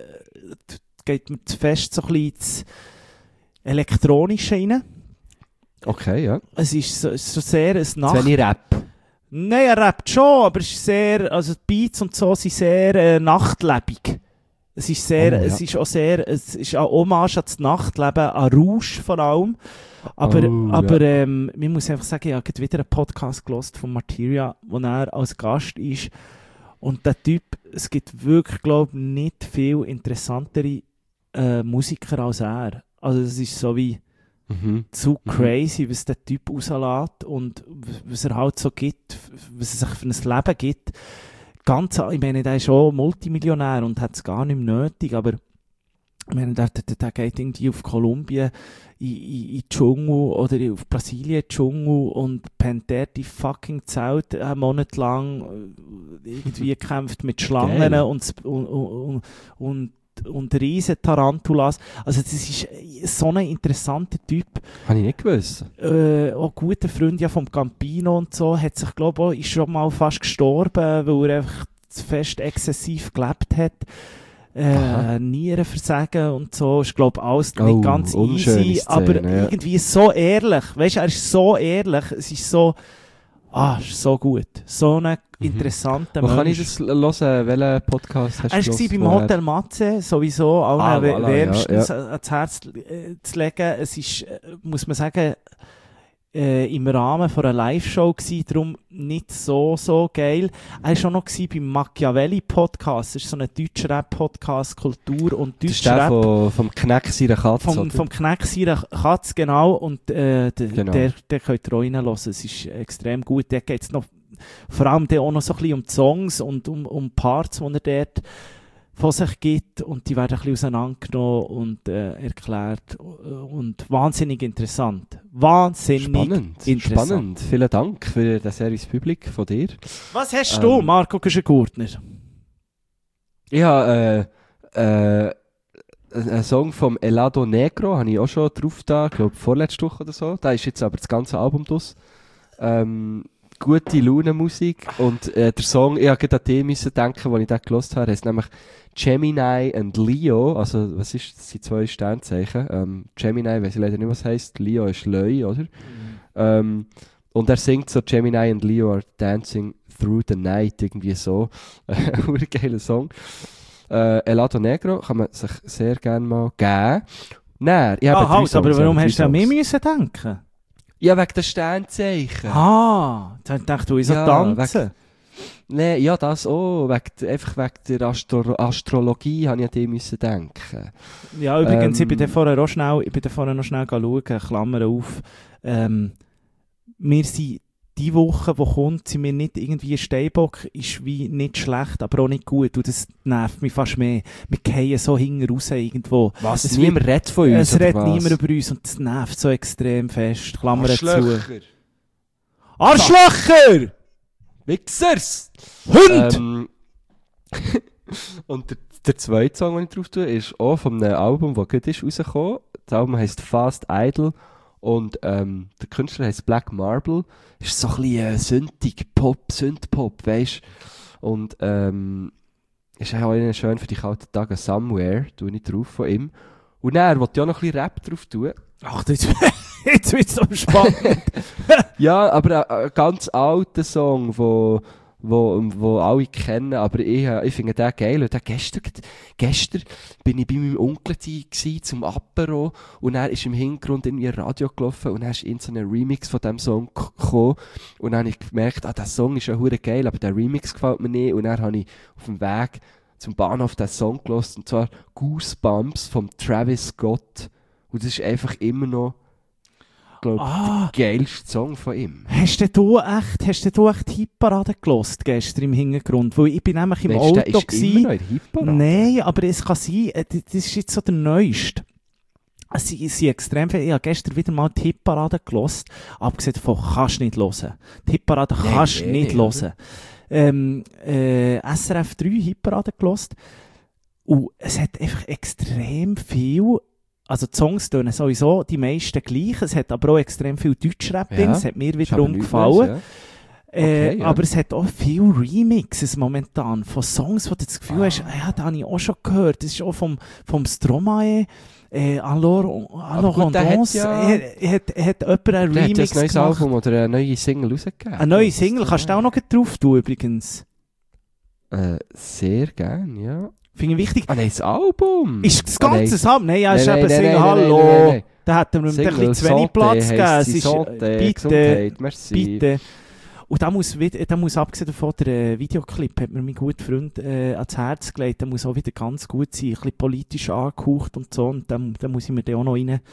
geht mir zu fest so ein bisschen ins Elektronische rein. Okay, ja. Es ist so sehr ein Wenn ich Rap. Nein, er rappt schon, aber es ist sehr, also die Beats und so sind sehr nachtlebig. Es ist sehr, es ist auch sehr, es ist auch Hommage an das Nachtleben, an Rausch vor allem. Aber man muss einfach sagen, ich habe wieder einen Podcast gehört von Martyria, wo er als Gast ist. Und der Typ, es gibt wirklich, glaube ich, nicht viel interessantere Musiker als er. Also es ist so wie zu crazy, was der Typ rauslässt und was er halt so gibt, was er sich für ein Leben gibt. Ich meine, der ist auch Multimillionär und hat es gar nicht mehr nötig, aber ich meine, der geht irgendwie auf Kolumbien in die Dschungel oder auf Brasilien Dschungel und pennt dort die fucking Zelt einen Monat lang, irgendwie kämpft mit Schlangen und riesen Tarantulas. Also das ist so ein interessanter Typ. Habe ich nicht gewusst. Auch guter Freund ja vom Campino und so, hat sich glaube ich ist schon mal fast gestorben, weil er einfach zu fest exzessiv gelebt hat. Nierenversagen und so, ist glaube ich alles nicht ganz easy, aber irgendwie so ehrlich, weißt du, er ist so ehrlich, es ist so, ist so gut, so ein interessanter Mensch. Wo kann ich das hören? Welchen Podcast hast du gehört? Er war beim Hotel Matze, sowieso, allen wärmstens ans Herz zu legen. Es ist, muss man sagen, im Rahmen von einer Live-Show gewesen, darum nicht so geil. Er war auch noch beim Machiavelli-Podcast, das ist so ein deutscher Rap-Podcast, Kultur und Deutschrap. Das ist der vom Kneck seiner Katze, Vom Kneck seiner Katze, genau, und der könnt ihr auch reinhören, es ist extrem gut. Da geht es noch, vor allem auch noch so ein bisschen um die Songs und um Parts, die er dort von sich gibt und die werden ein bisschen auseinandergenommen und erklärt und wahnsinnig interessant. Wahnsinnig interessant. Spannend. Vielen Dank für den Service Public von dir. Was hast du, Marco Güschen-Gurtner? Ich habe einen Song vom Helado Negro, habe ich auch schon drauf da, ich glaube vorletzte Woche oder so. Da ist jetzt aber das ganze Album draus. Gute Laune-Musik und der Song, ich musste gerade an den denken, als ich den gehört habe, heißt nämlich Gemini and Leo, also was ist das, sind 2 Sternzeichen. Gemini, weiss ich leider nicht, was heisst, Leo ist Löwe, oder? Und er singt so, Gemini and Leo are dancing through the night, irgendwie so. Ein geiler Song. Helado Negro kann man sich sehr gerne mal geben. Nein, ich habe halt, aber warum hast du an mich müssen denken? Ja, wegen der Sternzeichen. Dann dachte du, ich soll tanzen. Nein, ja, das auch. Einfach wegen der Astrologie habe ich an die müssen denken. Ja, übrigens, ich bin da vorher noch schnell schauen, Klammer auf. Wir sind die Woche, die kommt, sind wir nicht irgendwie ein Steinbock, ist wie nicht schlecht, aber auch nicht gut. Und das nervt mich fast mehr. Wir fallen so hinten raus irgendwo. Was? Niemand redet von uns, es redet niemand über uns und das nervt so extrem fest. Klammer zu. Arschlöcher! Wichsers! Hund! Und der zweite Song, den ich drauf tue, ist auch von einem Album, das gerade ist rausgekommen. Das Album heisst Fast Idle. Und der Künstler heisst Black Marble. Ist so ein bisschen Synthpop, weisst du. Und ist auch schön für die kalten Tage. Somewhere, tue ich drauf von ihm. Und dann wollte ich auch noch ein bisschen Rap drauf tun. Ach, jetzt wird es so spannend. Ja, aber ein ganz alter Song, wo alle kennen, aber ich finde den geil. Und gestern bin ich bei meinem Onkel zum Apero und er ist im Hintergrund in ihr Radio gelaufen und dann ist in so einen Remix von diesem Song gekommen und dann habe ich gemerkt, der Song ist ja hure geil, aber der Remix gefällt mir nicht und dann habe ich auf dem Weg zum Bahnhof diesen Song gehört und zwar Goosebumps von Travis Scott und das ist einfach immer noch der geilste Song von ihm. Hast du echt Hitparade gehört gestern im Hintergrund? Weil ich bin nämlich im Auto immer noch in der Hitparade? Nein, aber es kann sein, das ist jetzt so der Neueste. Sie sind extrem viel. Ich habe gestern wieder mal die Hitparade gehört. Abgesehen davon kannst du nicht hören. Die Hitparade kannst du nicht hören. SRF 3 Hitparade gehört. Und es hat einfach extrem viel. Also die Songs tönen sowieso die meisten gleich, es hat aber auch extrem viel Deutschrap drin, es hat mir wiederum gefallen. Ja. Okay, ja. Aber es hat auch viele Remixes momentan von Songs, wo du das Gefühl hast, ja, das habe ich auch schon gehört, das ist auch vom Stromae, Alors Rondons, hat jemand einen Remix gemacht. Hat ein neues Album oder eine neue Single rausgegeben? Eine neue Single, kannst du auch noch drauf tun übrigens? Sehr gern, ja. Finde ich wichtig. Nein, das Album! Ist das ganze Album? Nein, ja, ist eben Single, hallo. Da hätten wir ihm ein bisschen zu wenig Platz gegeben. Es ist, bitte. Und da muss abgesehen davon, der Videoclip hat mir mein guter Freund ans Herz gelegt, der muss auch wieder ganz gut sein, ein bisschen politisch angehaucht und so, und da muss ich mir den auch noch rein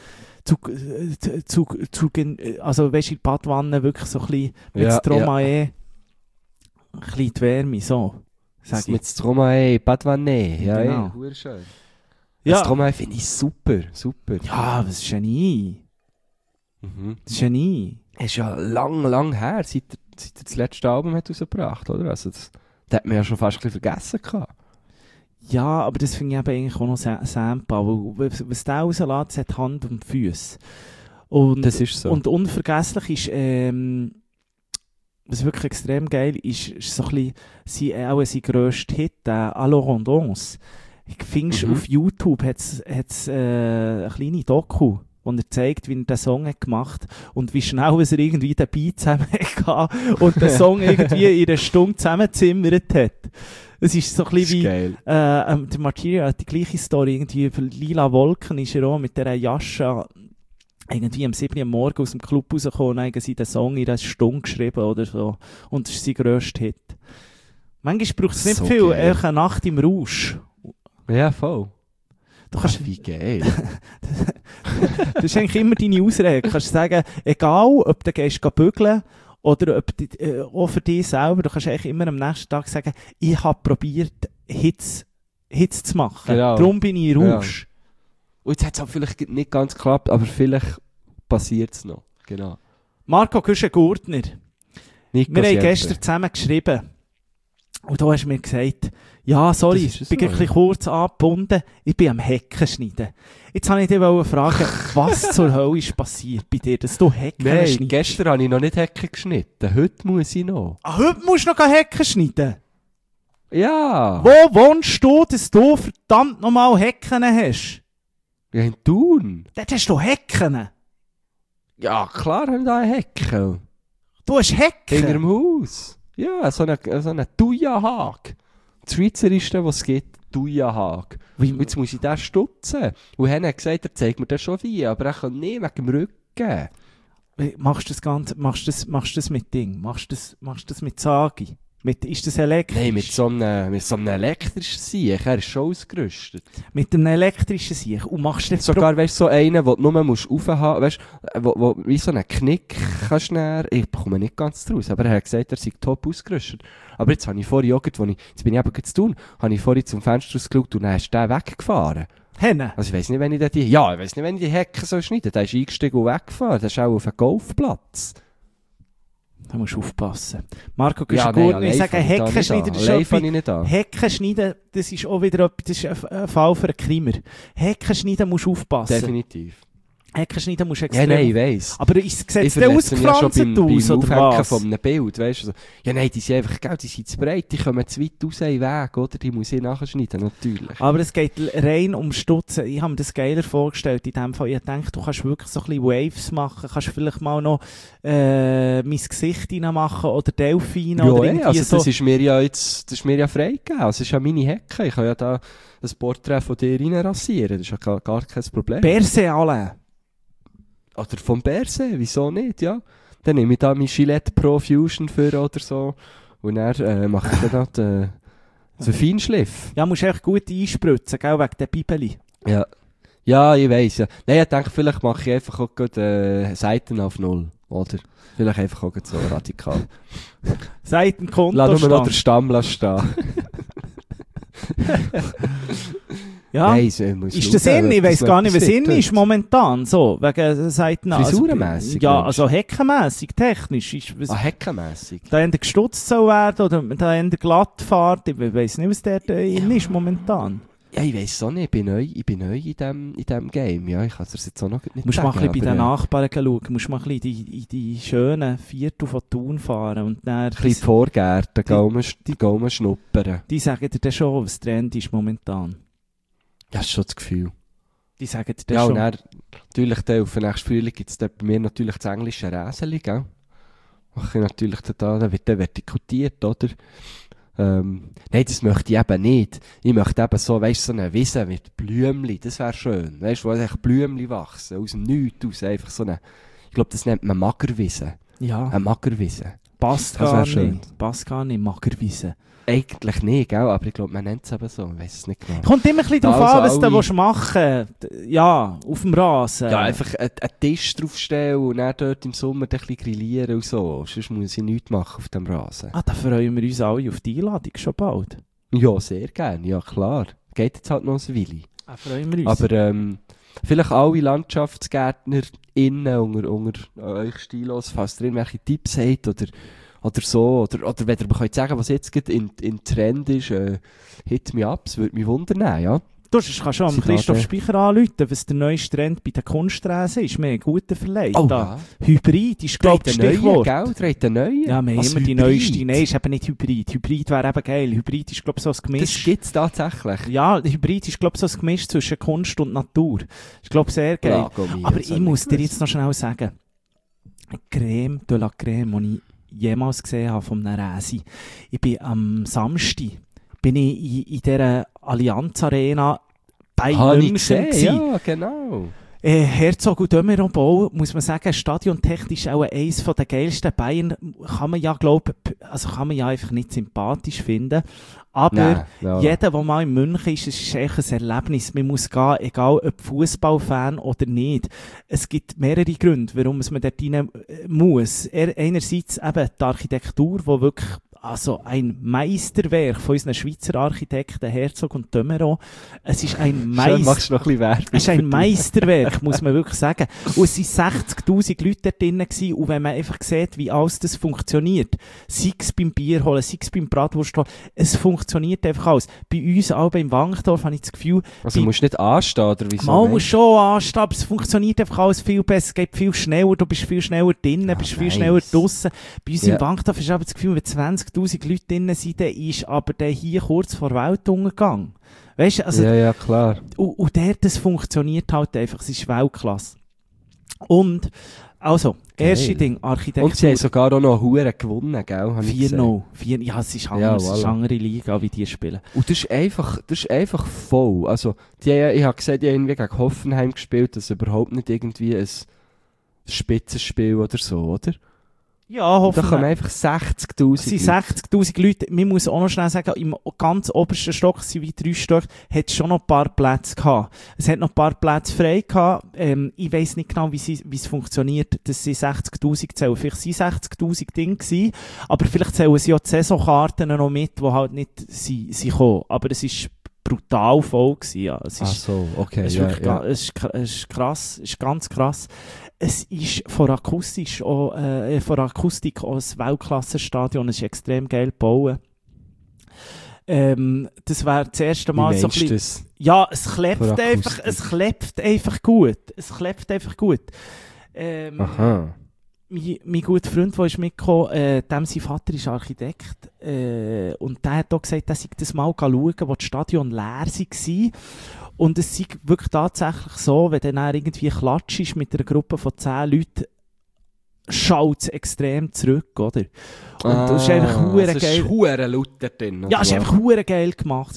also weisst du, in die Badwanne wirklich so ein bisschen mit Stromae, ein bisschen die Wärme, so. Mit Stromae, Badwanne, ja, genau. Schön. Ja. Stromae finde ich super. Ja, das ist Genie. Das ist Genie. Es ist ja lang her, seit er das letzte Album hat rausgebracht, oder? Also das hat man ja schon fast ein bisschen vergessen gehabt. Ja, aber das finde ich eben eigentlich auch noch Sample, weil was der rauslässt, das hat Hand und Füße. Und das ist so. Und unvergesslich ist, was wirklich extrem geil ist so ein bisschen sein grösster Hit, Alors Rondons. Findest auf YouTube hat's eine kleine Doku, wo er zeigt, wie er den Song hat gemacht und wie schnell er irgendwie den Beat zusammen hatte und den Song irgendwie in einer Stunde zusammengezimmert hat. Es ist so ein bisschen wie, der Martyria hat die gleiche Story, irgendwie über Lila Wolken ist er auch mit dieser Jascha irgendwie am 7. Uhr morgen aus dem Club rausgekommen und haben sie den Song in einer Stunde geschrieben oder so. Und das ist sein grösster Hit. Manchmal braucht es nicht so viel, einfach eine Nacht im Rausch. Ja, voll. Du kannst, wie geil. Das ist eigentlich immer deine Ausrede. Du kannst sagen, egal, ob du gehst bügeln oder ob auch für dich selber, du kannst eigentlich immer am nächsten Tag sagen, ich habe probiert, Hits Hits zu machen. Genau. Darum bin ich in Rausch. Und jetzt hat es auch vielleicht nicht ganz geklappt, aber vielleicht passiert es noch. Genau. Marco Güschen-Gurtner. Nico Wir haben Siempre. gestern zusammen geschrieben. Und da hast du mir gesagt, ja, sorry, Das ist ich bin so, ein bisschen kurz angebunden, ich bin am Hecken schneiden. Jetzt wollte ich dich fragen, was zur Hölle ist passiert bei dir, dass du Hecken Nein, schneidest? gestern habe ich noch nicht Hecken geschnitten. Heute muss ich noch. Ah, heute musst du noch Hecken schneiden? Ja. Wo wohnst du, dass du verdammt nochmal Hecken hast? Ja, in Thun. Dort hast du Hecken. Ja, klar haben wir da eine Hecke. Du hast Hinter Hecken. dem Haus. Ja, so eine Thuja-Hag. Das Schweizerischste, was es gibt, Thuja-Hag. Und jetzt muss ich den stutzen. Und er hat gesagt, er zeigt mir das schon wie, aber er kann nicht wegen dem Rücken. Machst du das Ganze, machst du das mit Ding? Machst du das mit Sagi? Ist das elektrisch? Nein, mit so einem elektrischen Siech. Er ist schon ausgerüstet. Mit einem elektrischen Siech. Und machst du das Sogar, weißt du, so einen, den du nur aufhaben musst, weißt du, wo wie so einen Knick kannst du näher, ich bekomme nicht ganz draus, aber er hat gesagt, er sei top ausgerüstet. Aber jetzt habe ich vorhin jetzt bin ich eben zu tun, habe ich vorhin zum Fenster rausgeschaut und dann ist der weggefahren. Henne? Also ich weiss nicht, wenn ich die Hecke so schneide, der ist eingestiegen und weggefahren, der ist auch auf einem Golfplatz. Da musst du aufpassen. Marco Ja, Güschen-Gurtner, nein, ich sage, allein fange ich da Heckenschneiden, nicht das ist an. etwas- Fange ich nicht an. Heckenschneiden, das ist auch wieder etwas, das ist ein Fall für einen Krimmer. Heckenschneiden musst du aufpassen. Definitiv. Heckenschneiden musst du Ja, extrem... nein, ich weiss. Aber sieht es Ich denn verletze mich ja schon ausgefranst beim aus, oder Aufhängen was? von einem Bild, weißt du. So. Ja, nein, die sind einfach, gell, die sind zu breit, die kommen zu weit raus in den Weg, oder? Die muss ich nachschneiden, natürlich. Aber es geht rein um Stutzen. Ich habe mir das geiler vorgestellt in dem Fall. Ich denke, du kannst wirklich so ein bisschen Waves machen. Kannst vielleicht mal noch mein Gesicht reinmachen oder Delfine oder irgendwie also so. das ist mir ja freigegeben. Also, es ist ja meine Hecke. Ich kann ja da ein Porträt von dir reinrasieren. Das ist ja gar kein Problem. Berse alle. Oder vom Berse, wieso nicht, ja? Dann nehme ich da mein Gillette Pro Fusion für oder so. Und dann mache ich dann halt, so einen Feinschliff. Ja, musst echt gut einspritzen, gell, wegen der Bibeli. Ja. Ja, ich weiss, ja. Nein, ich denke, vielleicht mache ich einfach auch gerade, Seiten auf 0, oder? Vielleicht einfach auch gerade so radikal. Seitenkonto. Lass nur noch den Stamm stehen. Ja. Nein, so, ich muss Ist schauen, das Sinn? Ich ob weiss das gar nicht, was etwas Sinn tut. ist momentan, so, wegen Seiten. Frisurenmässig, Ja, meinst also heckenmässig, technisch. Ist, was, heckenmässig. da entweder gestutzt soll werden oder da entweder glatt fährt. Ich weiss nicht, was der da ist momentan. Ja, ich weiss auch nicht, ich bin neu in dem Game, ja, ich kann es jetzt auch noch nicht Du musst mal ein sagen, bisschen bei den aber, Nachbarn schauen, du musst mal ein bisschen in die schönen Viertel von Thun fahren und dann, ein bisschen die Vorgärten, Gaumen schnuppern. die sagen dir dann schon, was Trend ist momentan. Ja, das ist schon das Gefühl. Die sagen dir dann Ja, und schon. dann, natürlich, dann, auf den nächsten Frühling gibt es bei mir natürlich das englische Räseli, gell? Mache ich natürlich da wird dann vertikutiert, oder? Nein, das möchte ich eben nicht. Ich möchte eben so, weißt du, so eine Wiese mit Blümli, das wäre schön. Weißt du, wo echt Blümli wachsen, aus dem Nichts, aus einfach so eine, ich glaube, das nennt man Magerwiese. Ja, Eine Magerwiese. passt das wär gar schön. nicht. Passt gar nicht, Magerwiese. Eigentlich nicht, gell? Aber ich glaube, man nennt es eben so, ich weiss es nicht genau. Kommt immer ein bisschen darauf Also an, was du alle- willst machen willst. Ja, auf dem Rasen. Ja, einfach einen Tisch draufstellen und dann dort im Sommer ein bisschen grillieren und so. Sonst muss ich nichts machen auf dem Rasen. Ah, da freuen wir uns alle auf die Einladung schon bald. Ja, sehr gerne, ja klar. Geht jetzt halt noch ein Willi. Da freuen wir uns. Aber vielleicht alle Landschaftsgärtner innen unter euch stillos, falls ihr irgendwelche Tipps habt oder so, oder wenn ihr mir könnt sagen, was jetzt gerade in Trend ist, hit me up, es würde mich wundern, ja. Du kannst schon am Sie Christoph da- Speicher anrufen, was der neueste Trend bei den Kunststraßen ist. Wir haben einen guten Verleih. Oh, da. Hybrid ist, glaube ich, das der neue, Stichwort. gell? Der hat den neuen? Ja, wir haben Was, immer die Hybrid? neueste. Nein, ist eben nicht Hybrid. Hybrid wäre eben geil. Hybrid ist, glaube ich, so ein Das Gemisch. gibt es tatsächlich. Ja, Hybrid ist, glaube ich, so ein Gemisch zwischen Kunst und Natur. Ich glaube, sehr geil. Lago mio, Aber das ich hab muss nicht dir gewusst. jetzt noch schnell sagen, Creme de la Creme, die ich jemals gesehen habe von einem Räsi. Ich bin am Samstag in dieser Allianz Arena bei Habe ich München gesehen, gewesen. ja, genau. Herzog und de Meuron, muss man sagen, stadiontechnisch auch eines der geilsten. Bayern kann man ja, kann man ja einfach nicht sympathisch finden. Aber Nein, ja. jeder, der mal in München ist, es ist echt ein Erlebnis. Man muss gehen, egal ob Fußballfan oder nicht. Es gibt mehrere Gründe, warum man dort rein muss. Einerseits eben die Architektur, die wirklich also ein Meisterwerk von unseren Schweizer Architekten Herzog und de Meuron. Es ist ein Machst du noch ein bisschen Werbung? Es ist ein Meisterwerk, muss man wirklich sagen. Und es waren 60'000 Leute dort drin gewesen. Und wenn man einfach sieht, wie alles das funktioniert, sei es beim Bier holen, sei es beim Bratwurst holen, es funktioniert einfach alles. Bei uns, auch beim Wankdorf, habe ich das Gefühl... Also musst du nicht anstehen, oder wieso? Man muss schon anstehen, aber es funktioniert einfach alles viel besser, es geht viel schneller, du bist viel schneller drinnen, bist viel schneller draussen. Bei uns im Wankdorf ist aber das Gefühl, wenn 20'000 Leute drinnen sind, dann ist aber der hier kurz vor Weltuntergang. Weißt du, also... Ja, klar. Und das funktioniert halt einfach, es ist Weltklasse. Und, also, erste Ding, Architektur. Und sie haben sogar auch noch Huren gewonnen, gell? 4-0. Ja, es ist anders, es ist eine andere Liga, wie die spielen. Und das ist einfach voll. Also, ich habe gesehen, die haben irgendwie gegen Hoffenheim gespielt, das ist überhaupt nicht irgendwie ein Spitzenspiel oder so, oder? Ja, Hoffenheim. Da kommen einfach 60'000 Es sind 60'000 Leute. Man muss auch noch schnell sagen, im ganz obersten Stock, es sind wie 3 Stocks, hat es schon noch ein paar Plätze gehabt. Es hat noch ein paar Plätze frei gehabt. Ich weiss nicht genau, wie es funktioniert, dass sie 60'000 zählen. Vielleicht sind 60'000 Dinge gewesen, aber vielleicht zählen sie auch die Saisonkarten noch mit, die halt nicht sie gekommen. Aber es ist brutal voll gewesen, ja. Es ist, okay. Es ist wirklich es ist krass, es ist ganz krass. Es ist von Akustik auch ein Weltklassenstadion, es ist extrem geil gebaut. Das wäre das erste Mal so ein bisschen... Ja, es klebt einfach gut. Aha. Mein guter Freund, der ist mitgekommen, dem sein Vater ist Architekt, und der hat auch gesagt, dass ich das mal schauen, wo das Stadion leer war. Und es ist wirklich tatsächlich so, wenn dann irgendwie Klatsch ist mit einer Gruppe von 10 Leuten, schaut es extrem zurück, oder? Und das ist einfach hure geil. Es ist hure laut drin. Ja, es ist einfach hure geil gemacht.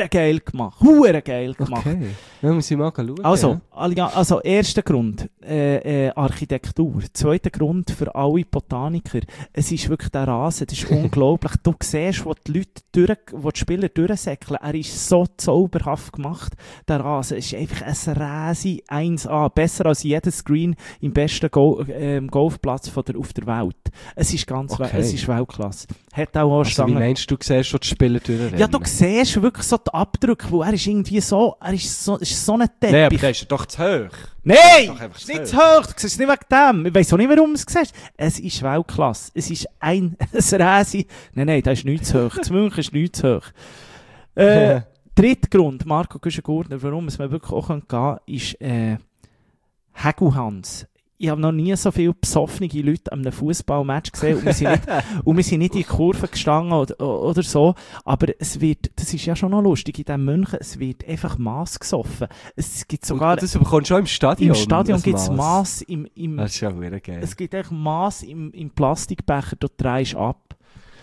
Okay, dann muss ich mal schauen. Also erster Grund, Architektur. Zweiter Grund für alle Botaniker. Es ist wirklich der Rasen, das ist unglaublich. Du siehst, wo die Spieler durchsäckeln. Er ist so zauberhaft gemacht, der Rasen. Es ist einfach ein Rasen 1A. Besser als jeder Screen im besten Golfplatz auf der Welt. Es ist es ist Weltklasse. Hat auch Stangen. Wie meinst du, siehst schon die Spieler durchrennen? Ja, du siehst wirklich so den Abdruck, wo er ist irgendwie so, ist so ein Teppich. Nein, aber der ist doch zu hoch. Nein, ist nicht zu hoch, du siehst es nicht wegen dem. Ich weiss auch nicht, warum du es siehst. Es ist Weltklasse. Es ist ein Räsi. Nein, das ist nicht zu hoch. Das München ist nicht zu hoch. Dritter Grund, Marco Güschen-Gurtner, warum es mir wirklich auch gehen kann, ist Hegelhans. Ich habe noch nie so viele besoffene Leute an einem Fußballmatch gesehen und wir sind nicht in die Kurve gestanden oder so. Aber das ist ja schon noch lustig in diesem München, es wird einfach Mass gesoffen. Es gibt sogar... Und das bekommst du schon im Stadion? Im Stadion gibt es Mass das ist ja wirklich geil. Es gibt echt Mass im Plastikbecher, du drehst ab.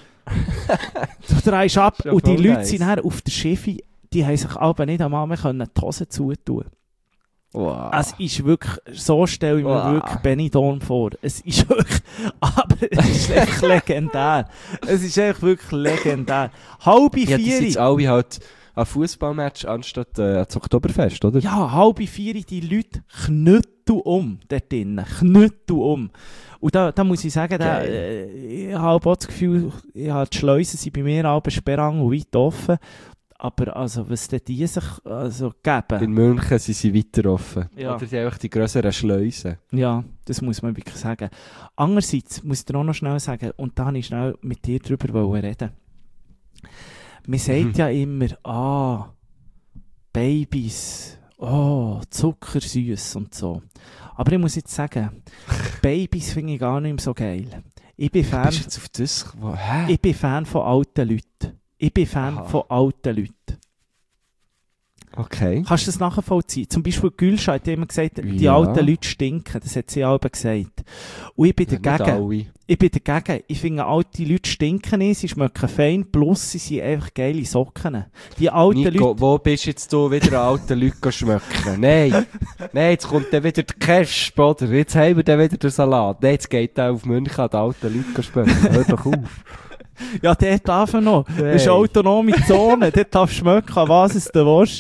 Und die Leute sind dann auf der Schiffe, die haben sich aber nicht einmal mehr die Hose zutun. Wow. Es ist wirklich, so stelle ich mir wirklich Benidorm vor. Es ist wirklich, aber es ist echt legendär. Es ist echt wirklich legendär. 3:30. Ja, die sind jetzt alle halt ein Fußballmatch anstatt das Oktoberfest, oder? Ja, 3:30, die Leute knütteln um dort drinnen. Knütteln um. Und da muss ich sagen, ich habe auch das Gefühl, die Schleusen sind bei mir alle sperrang und weit offen. Aber also, was die sich geben... In München sind sie weiter offen. Ja. Oder sind einfach die grösseren Schleusen. Ja, das muss man wirklich sagen. Andererseits muss ich dir auch noch schnell sagen, und da wollte ich schnell mit dir drüber reden. Man sagt ja immer, Babys, zuckersüß und so. Aber ich muss jetzt sagen, Babys finde ich gar nicht mehr so geil. Ich bin Fan... Bist du jetzt auf das? Hä? Ich bin Fan von alten Leuten. Ich bin Fan von alten Leuten. Okay. Kannst du das nachvollziehen? Zum Beispiel Gülscha hat immer gesagt, die alten Leute stinken. Das hat sie auch gesagt. Und ich bin dagegen. Ich finde, alte Leute stinken nicht, sie schmecken fein, plus sie sind einfach geile Socken. Die alten Nico, Leute... wo bist jetzt du wieder an alten Leuten schmecken? Nein, jetzt kommt dann wieder der Kesp, oder? Jetzt haben wir dann wieder den Salat. Nein, jetzt geht er auf München an die alten Leute schmecken. Hör doch auf. Ja, dort darf er noch. Das ist autonome Zone. Dort darfst du schmecken, was es du willst.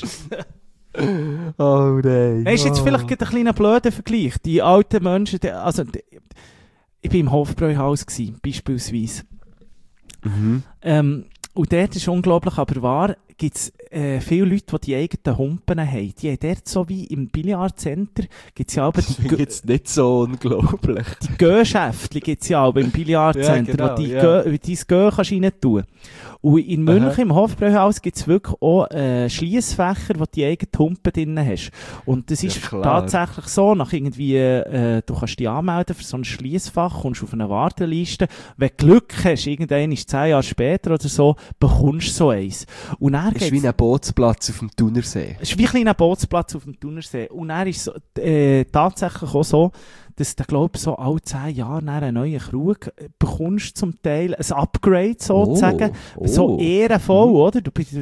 Oh nein. Ist jetzt vielleicht ein kleiner blöder Vergleich. Die alten Menschen, ich war im Hofbräuhaus, beispielsweise. Und dort ist unglaublich, aber wahr, gibt es viele Leute, die eigenen Humpen haben. Die haben dort so wie im Billardcenter, gibt es ja aber die gibt's nicht so unglaublich. Die Gö-Schäftchen gibt es ja auch im Billardcenter, ja, genau, wo dein Gö kannst rein tun. Und in München, im Hofbräuhaus, gibt es wirklich auch Schliessfächer, wo du die eigenen Humpen drin hast. Und das ist tatsächlich so, nach irgendwie, du kannst dich anmelden für so ein Schliessfach, kommst auf eine Warteliste. Wenn du Glück hast, irgendwann ist 10 Jahre später oder so, bekommst du so eins. Und dann ist wie ein Bootsplatz auf dem Thunersee. Es ist wie ein kleiner Bootsplatz auf dem Thunersee. Und dann ist es tatsächlich auch so, dass du, glaube ich, so alle 10 Jahre einen neuen Krug bekommst, zum Teil ein Upgrade sozusagen. So ehrenvoll, oder?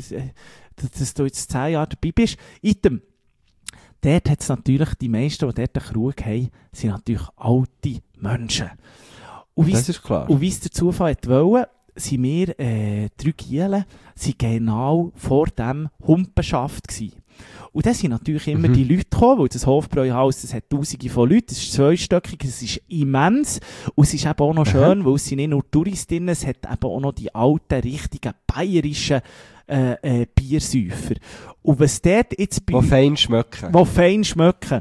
Dass du jetzt 10 Jahre dabei bist. Item. Dort hat es natürlich, die meisten, die dort einen Krug haben, sind natürlich alte Menschen. Und das ist klar. Und wie es der Zufall wollte, sind wir 3 Gielen genau vor dem Humpenschaft gewesen. Und da sind natürlich immer die Leute gekommen, weil das Hofbräuhaus, das hat Tausende von Leuten, es ist zweistöckig, es ist immens und es ist eben auch noch schön, weil es sind nicht nur Touristinnen, es hat eben auch noch die alten, richtigen, bayerischen Biersäufer. Und was dort jetzt bei... Die fein schmecken. Die fein schmecken.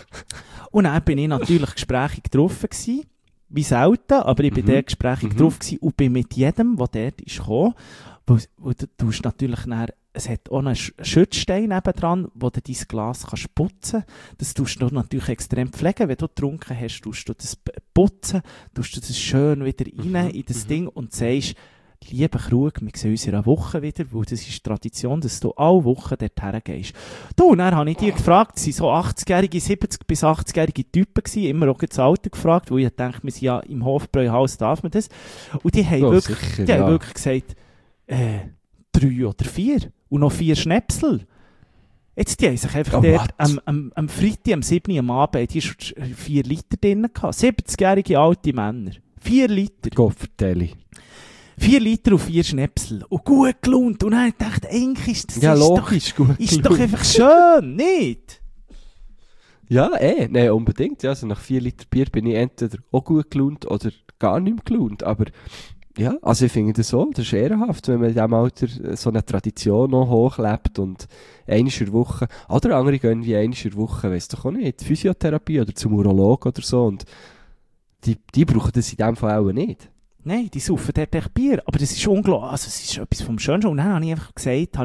Und dann bin ich natürlich gesprächig getroffen gewesen, wie selten, aber ich bin dort gesprächig drauf gewesen und bin mit jedem, der dort ist gekommen, wo du natürlich dann, es hat auch einen Schützstein nebendran, wo du dein Glas kannst putzen kannst. Das tust du natürlich extrem pflegen. Wenn du getrunken hast, tust du das putzen, tust du das schön wieder rein in das Ding und sagst, lieber Krug, wir sehen uns in einer Woche wieder, weil das ist Tradition, dass du alle Wochen dorthin gehst. Und dann habe ich dich gefragt, es waren so 80-jährige, 70- bis 80-jährige Typen gewesen, immer auch das Alter gefragt, weil ich dachte, wir sind ja im Hofbräuhaus, darf man das? Und die haben haben wirklich gesagt, 3 oder 4 und noch 4 Schnäpsel. Jetzt, die haben sich einfach dort am Freitag, am 7. Uhr am Abend, die schon 4 Liter drin gehabt. 70-jährige alte Männer. 4 Liter. Gott vertelle. 4 Liter und 4 Schnäpsel. Und gut gelohnt. Und dann dachte ich, eigentlich ist das ist doch einfach schön, nicht? Ja, nein, unbedingt. Ja, also nach 4 Liter Bier bin ich entweder auch gut gelohnt oder gar nicht mehr gelohnt. Aber ja, also ich finde das so, das ist ehrenhaft, wenn man in diesem Alter so eine Tradition noch hochlebt und einmal in der Woche, oder andere gehen wie einmal in der Woche, weiss doch auch nicht, Physiotherapie oder zum Urologen oder so und die brauchen das in dem Fall auch nicht. Nein, die saufen dort echt Bier, aber das ist unglaublich, also es ist etwas vom Schönsten. Und dann habe ich einfach gesagt,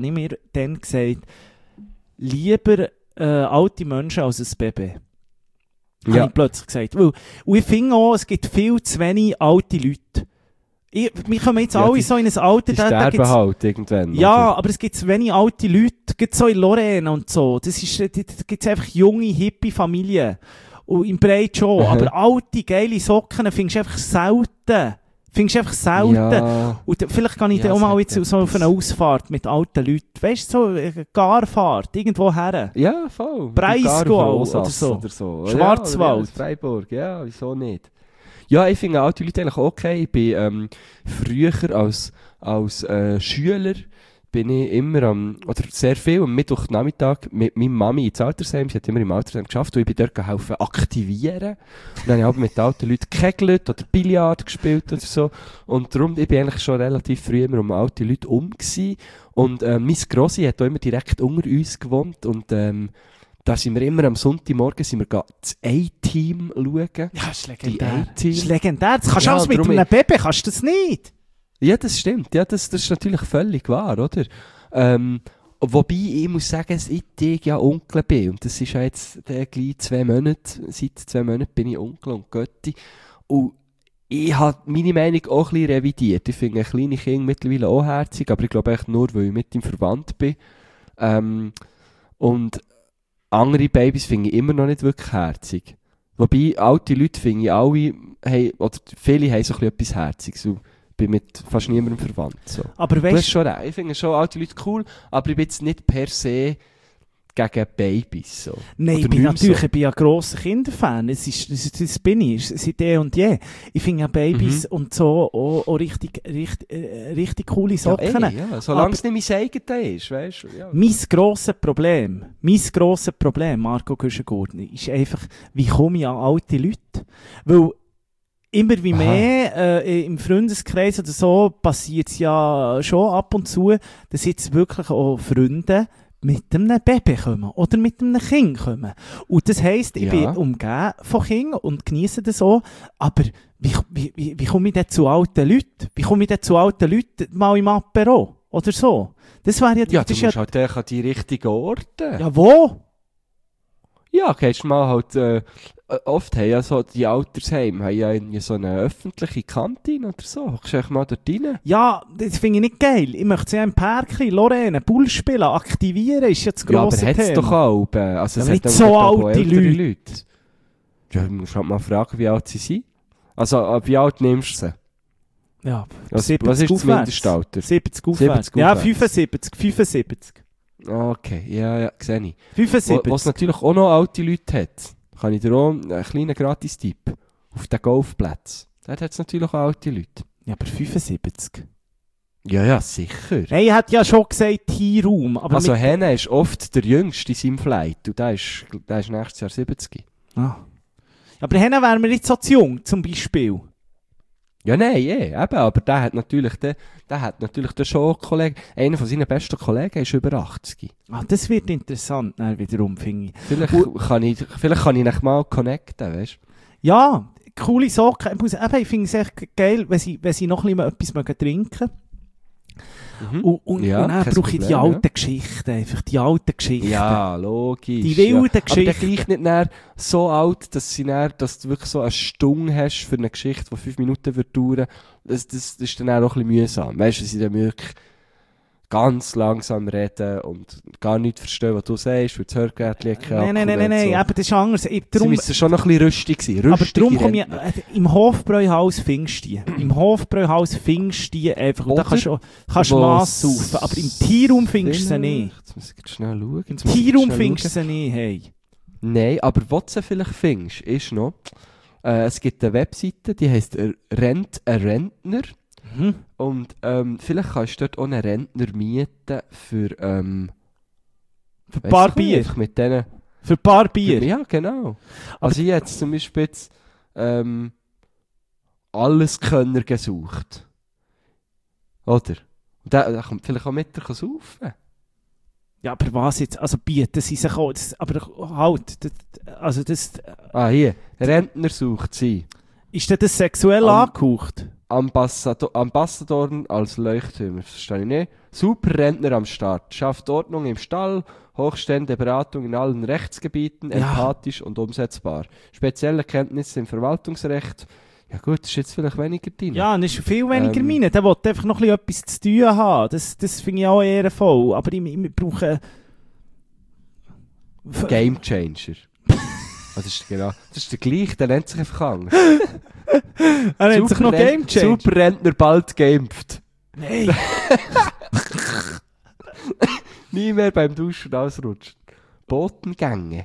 lieber alte Menschen als ein Baby. Ja. Habe ich plötzlich gesagt. Und ich finde auch, es gibt viel zu wenig alte Leute. Wir kommen jetzt alle so in ein Alter, die sterben halt irgendwann. Ja, oder? aber es gibt zu wenig alte Leute, gibt so in Lorraine und so. Da gibt es einfach junge, hippie Familien. Und im Breit schon. Aber alte, geile Socken findest du einfach selten. Ja. Und vielleicht kann ich dann auch mal jetzt so auf eine Ausfahrt mit alten Leuten. Weißt du, so eine Garfahrt, irgendwo her. Ja, voll. Breisgau oder so. Schwarzwald. Ja, Freiburg, ja, wieso nicht? Ja, ich finde alte Leute eigentlich okay. Ich bin früher als Schüler bin ich immer oder sehr viel am Mittwochnachmittag mit meiner Mami ins Altersheim. Sie hat immer im Altersheim geschafft und ich bin dort helfen aktivieren. Und dann habe ich mit alten Leuten gekegelt oder Billard gespielt oder so. Und darum, ich bin eigentlich schon relativ früh immer um alte Leute gewesen. Und meine Grossi hat auch immer direkt unter uns gewohnt und da sind wir immer am Sonntagmorgen das A-Team schauen. Ja, das ist legendär. Das ist legendär. Das kannst du alles mit einem Baby, kannst du das nicht? Ja, das stimmt. Ja, das ist natürlich völlig wahr, oder? Wobei, ich muss sagen, seit ich ja Onkel bin, und das ist ja jetzt gleich 2 Monate, seit 2 Monaten bin ich Onkel und Götti, und ich habe meine Meinung auch ein bisschen revidiert. Ich finde kleine Kinder mittlerweile auch herzig, aber ich glaube echt nur, weil ich mit ihm verwandt bin. Und andere Babys finde ich immer noch nicht wirklich herzig. Wobei, alte Leute finde ich alle, oder viele haben so etwas Herziges. Ich bin mit fast niemandem verwandt. So. Aber weißt, du hast schon recht. Ich finde schon alte Leute cool, aber ich bin jetzt nicht per se gegen Babys. So. Nein, ich bin ein grosser Kinderfan. Das bin ich, seit und je. Ich finde ja Babys und so auch richtig coole Socken. Ja, solange es nicht mein eigenes ist, weißt du. Ja. Mein grosses Problem, Marco Güschen-Gurtner, ist einfach, wie komme ich an alte Leute? Weil immer wie mehr im Freundeskreis oder so passiert es ja schon ab und zu, dass jetzt wirklich auch Freunde mit einem Baby kommen oder mit einem Kind kommen. Und das heisst, ich bin umgeben von Kindern und genieße das auch, aber wie komme ich denn zu alten Leuten? Wie komme ich denn zu alten Leuten mal im Apero oder so? Das wäre ja... Ja, du musst halt an die richtigen Orte. Ja, wo? Ja, gehst mal halt, oft haben ja so, die Altersheime haben ja irgendwie so eine öffentliche Kantine oder so. Hockst du einfach mal dort rein? Ja, das finde ich nicht geil. Ich möchte ja im Parkli, Lorraine, Bull spielen, aktivieren, ist ja das grosse Thema. Ja, aber hat's doch auch. Also ja, es nicht hat so auch alte Leute. Ja, du musst halt mal fragen, wie alt sie sind. Also, wie alt nimmst du sie? Ja, was ist das Mindestalter? 70 aufwärts. Ja, 75. Okay, ja, sehe ich. 75. Was natürlich auch noch alte Leute hat, kann ich dir auch einen kleinen Gratis-Tipp auf den Golfplatz. Dort hat es natürlich auch alte Leute. Ja, aber 75? Ja, sicher. Hey, er hat ja schon gesagt Teamraum. Also Henne ist oft der Jüngste in seinem Flight und der ist nächstes Jahr 70. Ah. Aber Henne wären wir nicht so zu jung, zum Beispiel. Ja, nein, eben, aber der hat natürlich schon Kollegen, einer von seinen besten Kollegen ist über 80. Ah, das wird interessant, dann wiederum, finde ich. Vielleicht kann ich nicht mal connecten, weißt du? Ja, coole Sache. Ich finde es echt geil, wenn sie noch ein bisschen etwas trinken mögen. Und dann brauche ich die alten Geschichten, einfach die alten Geschichten. Ja, logisch. Die wilden Geschichten. Aber dann gleich nicht so alt, dass du wirklich so eine Stunde hast für eine Geschichte, die 5 Minuten wird dauern. Das ist dann auch ein bisschen mühsam. Weißt du, dass sie dann wirklich ganz langsam reden und gar nicht verstehen, was du sagst, weil das Hörgerät liegt. Nein, aber das ist anders. Sie müssen schon noch ein bisschen rüstig sein. Aber darum komme ich, im Hofbräuhaus findest du die. Im Hofbräuhaus findest du die einfach. Und da kannst du Mass saufen. Aber im Teamraum findest du sie nicht. Jetzt muss ich schnell schauen. Im Teamraum findest du sie nicht, hey. Nein, aber was du vielleicht findest, ist noch, es gibt eine Webseite, die heisst Rent a Rentner. Und vielleicht kannst du dort auch einen Rentner mieten für ein paar Bier. Mit denen, für ein paar Bier? Ja, genau. Also ich jetzt zum Beispiel jetzt, Alleskönner gesucht. Oder? Und der kommt vielleicht auch mit dir saufen. Ja, aber was jetzt? Also bieten sie sich auch... aber halt... Also das... Hier. Rentner sucht sie. Ist das sexuell angehaucht? Ambassadoren als Leuchttürmer, das verstehe ich nicht. Super Rentner am Start, schafft Ordnung im Stall, hochstehende Beratung in allen Rechtsgebieten, empathisch und umsetzbar. Spezielle Kenntnisse im Verwaltungsrecht. Ja gut, das ist jetzt vielleicht weniger drin. Ja, das ist viel weniger meine. Der will einfach noch etwas zu tun haben. Das finde ich auch ehrenvoll. Aber ich brauche... Game Changer. Das ist der gleiche, der nennt sich einfach anders. Er nennt sich noch Game Changer. Super Rentner bald geimpft. Nein. Nie mehr beim Duschen ausrutschen. Botengänge.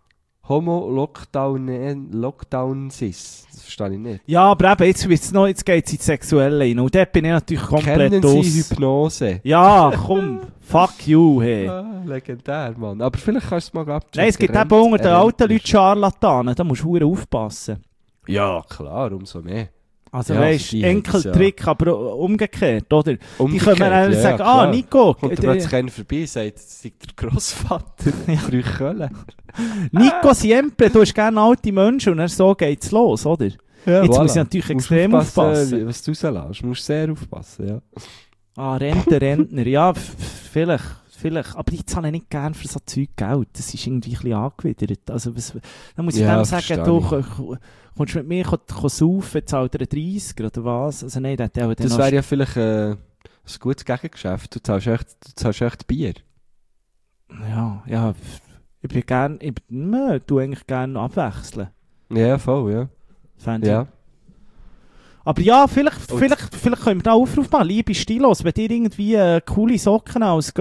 Lockdown-Sis. Das verstehe ich nicht. Ja, aber eben, jetzt geht es ins Sexuelle rein. Und dort bin ich natürlich komplett Kennen Sie Hypnose? Ja, komm. Fuck you, hey. Legendär, Mann. Aber vielleicht kannst du es mal abchecken. Nein, es gibt eben unter den alten Leuten Scharlatanen. Da musst du verdammt aufpassen. Ja, klar, umso mehr. Also weisst, Enkeltrick, aber umgekehrt, oder? Die können dann sagen, klar. Nico... Kommt plötzlich einer vorbei, sagt, das ist der Grossvater. Früh Köln. Nico Siempre, du hast gerne alte Menschen und dann so geht's los, oder? Ja, jetzt muss ich natürlich extrem aufpassen. Was du rauslässt, musst sehr aufpassen, ja. Rentner, ja, vielleicht. Aber ich zahle nicht gerne für so Zeug Geld. Das ist irgendwie ein bisschen angewidert. Also, dann muss ich dem sagen, du kommst mit mir saufen, zahlt er 30 oder was? Also, nein, das wäre ja vielleicht ein gutes Gegengeschäft. Du zahlst echt Bier. Ja. Ich tue eigentlich gerne abwechseln. Ja, voll, ja. Ja. Aber ja, vielleicht können wir da Aufruf machen. Liebe Stilos, wenn ihr irgendwie coole Socken als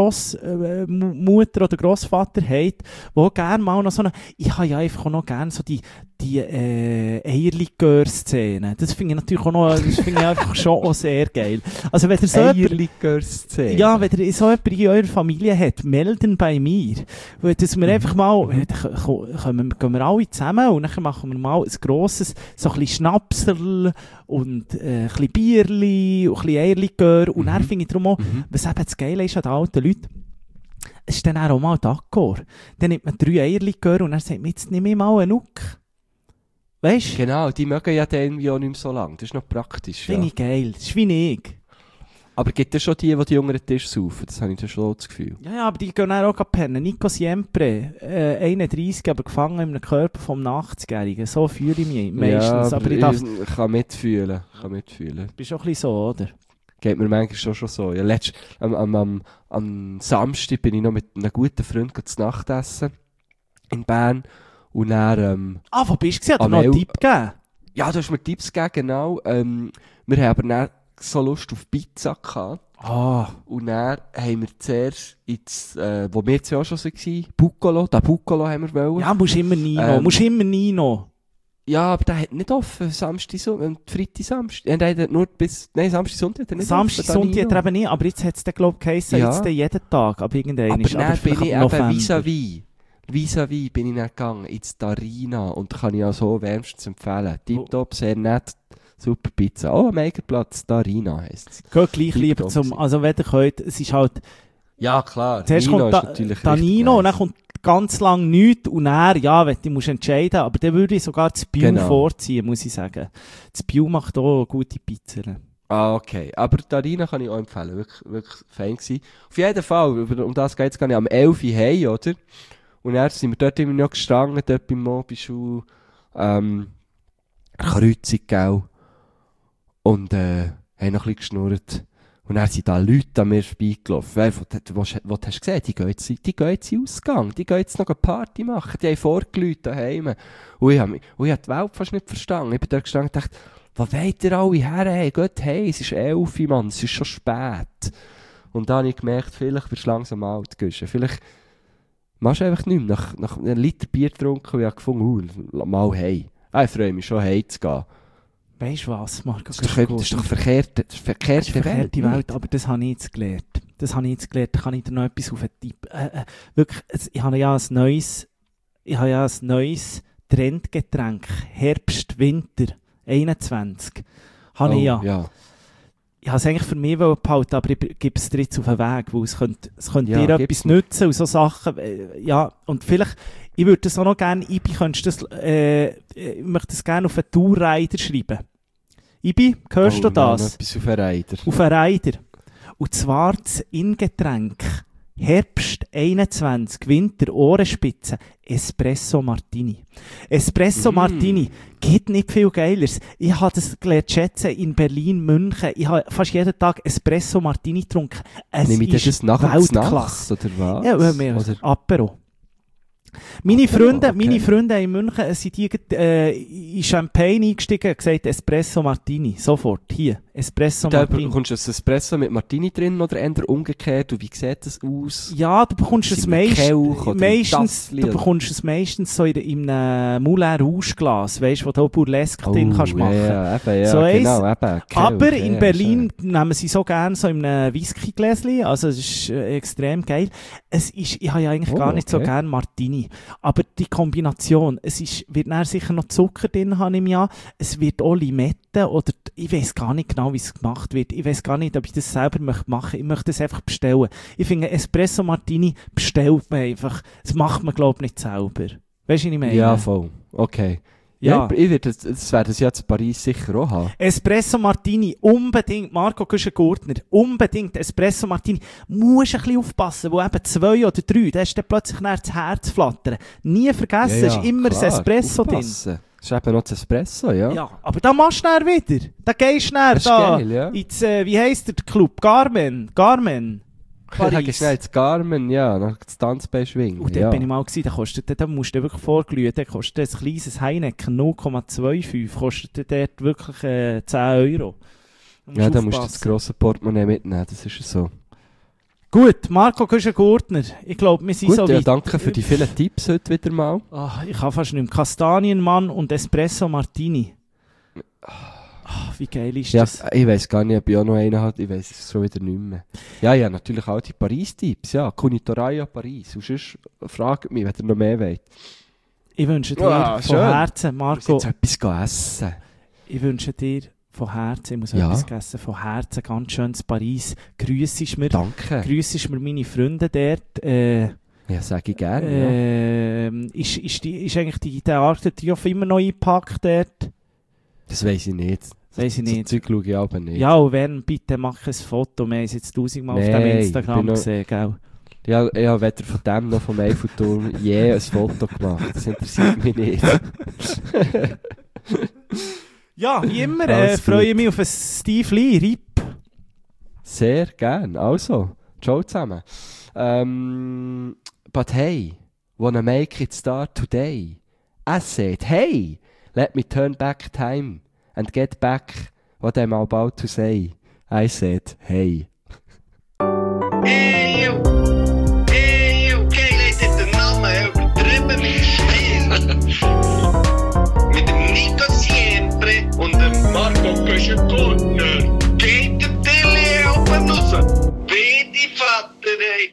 Grossmutter oder Grossvater habt, wo gerne mal noch so eine... Ich habe ja einfach auch noch gerne so die die Eierlikör-Szene. Das finde ich natürlich auch noch, das finde ich einfach schon auch sehr geil. Also wenn ihr so Eierlikör-Szene. ja, wenn ihr so jemanden in eurer Familie habt, melden bei mir. Weil dass wir einfach mal, gehen wir alle zusammen und dann machen wir mal ein grosses, so ein bisschen Schnapsel und ein bisschen Bierli und ein bisschen Eierlikör. Und dann finde ich darum auch, was eben das Geile ist an den alten Leuten, es ist dann auch mal d'accord. Dann nimmt man 3 Eierlikör und dann sagt man, jetzt nehme ich mal einen Nuck. Weißt du? Genau, die mögen ja dann irgendwie auch nicht mehr so lange. Das ist noch praktisch. Finde ich geil. Das ist wie ich. Aber gibt es schon die jüngeren Tisch saufen? Das habe ich dann schon das Gefühl. Ja, aber die gehen dann auch pennen. Nico Siempre, 31, aber gefangen in einem Körper vom 80-Jährigen. So fühle ich mich meistens. Ja, aber ich kann mitfühlen. bist auch ein bisschen so, oder? Geht mir manchmal schon so. Ja, am Samstag bin ich noch mit einem guten Freund zu Nacht essen in Bern. Und dann, wo bist du? Hat er noch einen Tipp gegeben? Ja, du hast mir Tipps gegeben, genau. Wir haben aber dann so Lust auf Pizza gehabt. Und dann haben wir zuerst, wo wir jetzt ja auch schon waren, Buccolo haben wir wollen. Ja, musst immer Nino. Ja, aber der hat nicht offen, Samstag, Freitag, Samstag. Nein, Samstag, Sonntag hat er nicht Samstag, offen. Sonntag hat er eben nicht, aber jetzt hat es den, glaube ich, geheißen, Ja. jetzt jeden Tag, aber irgendwann Aber ist dann bin ich eben November. vis-à-vis bin ich dann gegangen, ins Darina. Und da kann ich auch so wärmstens empfehlen. Tipptopp, sehr nett, super Pizza. Oh, am Eigenplatz, Darina heisst es. Geht gleich lieber zum, also wenn ihr könnt, es ist halt, Ja, klar. zuerst Nino kommt ist natürlich Danino und dann richtig kommt ganz lang nichts und dann, ja, wenn du musst entscheiden, aber dann würde ich sogar das Biu Genau. vorziehen, muss ich sagen. Das Biu macht auch gute Pizzen. Ah, okay. Aber Darina kann ich auch empfehlen. Wirklich fein gewesen. Auf jeden Fall, um das geht es gar nicht, am 11 Uhr heim, oder? Und dann sind wir dort immer noch gestanden, dort beim Mobischul, Kreuzung, gell? Und, haben noch ein bisschen geschnurrt. Und dann sind da Leute an mir vorbeigelaufen. Was hast du gesehen? Die gehen jetzt in den Ausgang. Die gehen jetzt noch eine Party machen. Die haben vorgeleuchtet daheim. Und ich habe die Welt fast nicht verstanden. Ich bin da gestanden und dachte, wo wollt ihr alle her? Hey, geht hey, es ist 11 Uhr, Mann. Es ist schon spät. Und dann habe ich gemerkt, vielleicht wirst du langsam alt, Guschen. Vielleicht machst du einfach nichts mehr. Nach einem Liter Bier getrunken und ich habe gefunden, mal hey. Ich freue mich schon, hey zu gehen. Weißt du was, Marco? Das ist doch verkehrte Welt, aber das habe ich jetzt gelernt. Da kann ich dir noch etwas auf den Tipp. Wirklich, ich habe ja ein neues Trendgetränk. Herbst, Winter 21. Habe ich ja. Ich habe es eigentlich für mich behalten, aber ich gebe es dir jetzt auf den Weg, weil es könnte Ja, dir gib's etwas nützen und so Sachen. Ja, und vielleicht, ich würde das auch noch gerne, Ibi, könntest du das, ich möchte das gerne auf einen Tourrider schreiben. Ibi, hörst du das? Etwas auf einen Rider. Auf einen Rider. Und zwar das Ingetränk Herbst 21, Winter Ohrenspitze, Espresso Martini. Espresso Martini, geht nicht viel Geileres. Ich habe das gelernt schätzen in Berlin, München. Ich habe fast jeden Tag Espresso Martini getrunken. Es Nehme ich ist das nachher Weltklasse. oder was? Ja, mehr Oder? Apero. Meine Apero, Freunde in München sind die in Champagne eingestiegen und gesagt Espresso Martini. Sofort. Hier. Espresso Da Martini. bekommst du ein Espresso mit Martini drin oder eher umgekehrt? Und wie sieht das aus? Ja, du bekommst es meistens Tassli, du bekommst es meistens so in einem Moulin Rouge Glas, weißt du, wo du Burlesque drin kannst machen. Ja, eben, ja, So genau, eben. Aber Okay, in Berlin schön. nehmen sie so gerne so in einem Whisky-Gläschen, also es ist extrem geil. Ich habe ja eigentlich gar nicht so okay. gerne Martini, aber die Kombination, wird dann sicher noch Zucker drin haben im Jahr, es wird auch Limette oder ich weiß gar nicht genau, wie es gemacht wird. Ich weiß gar nicht, ob ich das selber machen möchte. Ich möchte das einfach bestellen. Ich finde, Espresso Martini bestellt man einfach. Das macht man, glaube ich, nicht selber. Weißt du, was ich meine? Ja, voll. Okay. Ja. Ja, ich werde das werde es jetzt in Paris sicher auch haben. Espresso Martini, unbedingt. Marco Güschen-Gurtner, unbedingt. Espresso Martini. Musst ein bisschen aufpassen, wo eben 2 oder 3, da ist dann plötzlich das Herz flattern. Nie vergessen, es ist immer klar, das Espresso drin. aufpassen. Das ist eben noch das Espresso, ja. Ja, aber da machst du dann wieder. Da gehst du dann Das ist da geil, ja. ins, wie heisst der Club? Garmin. Ich gehe schnell ins Garmin, ja, nach das Tanzbein schwingen. Und dort bin ich mal gewesen, da musst du wirklich vorglühen, da kostet ein kleines Heineken 0,25, kostet dort wirklich 10 Euro. Ja, da musst du das grosse Portemonnaie mitnehmen, das ist so. Gut, Marco Güschen-Gurtner. Ich glaube, wir sind Gut, so ja, weit. danke für die vielen Tipps heute wieder mal. Ich kann fast nicht mehr. Kastanienmann und Espresso Martini. Wie geil ist Ja, das? ich weiss gar nicht, ob ich auch noch einen habe. Ich weiss es schon wieder nicht mehr. Ja, natürlich auch die Paris-Tipps. Ja, Conitoraia Paris. Und sonst fragt mich, wenn ihr noch mehr wollt. Ich wünsche dir Ah, von schön. Herzen, Ich Marco, muss jetzt etwas essen. ich wünsche dir von Herzen, ich muss Ja. etwas essen, von Herzen, ganz schönes Paris. Grüssest mir, Danke. grüssest mir meine Freunde dort. Ja, sage ich gerne. Ist eigentlich der Arc Triumph immer noch eingepackt dort? Das weiss ich nicht. Weiss ich nicht. Das Zeug schaue ich aber nicht. Ja, und wenn, bitte mach ein Foto. Wir haben es jetzt 1000-mal auf dem Nein, Instagram ich bin noch- gesehen, gell? Ja, ich habe weder von dem noch vom Eiffelturm ein Foto gemacht. Das interessiert mich nicht. Ja, wie immer, Alles freue gut. mich auf einen Steve Lee, RIP. Sehr gern. Also, ciao zusammen. But hey, wanna make it start today? I said, hey, let me turn back time and get back what I'm about to say. I said, hey. Ey, okay, leid den Namen übertrieben mit Spiel. Mit dem Nico Siempre und dem Marco Güschen-Gurtner. Geht der Tilly oben raus? Wie die Vater, ey.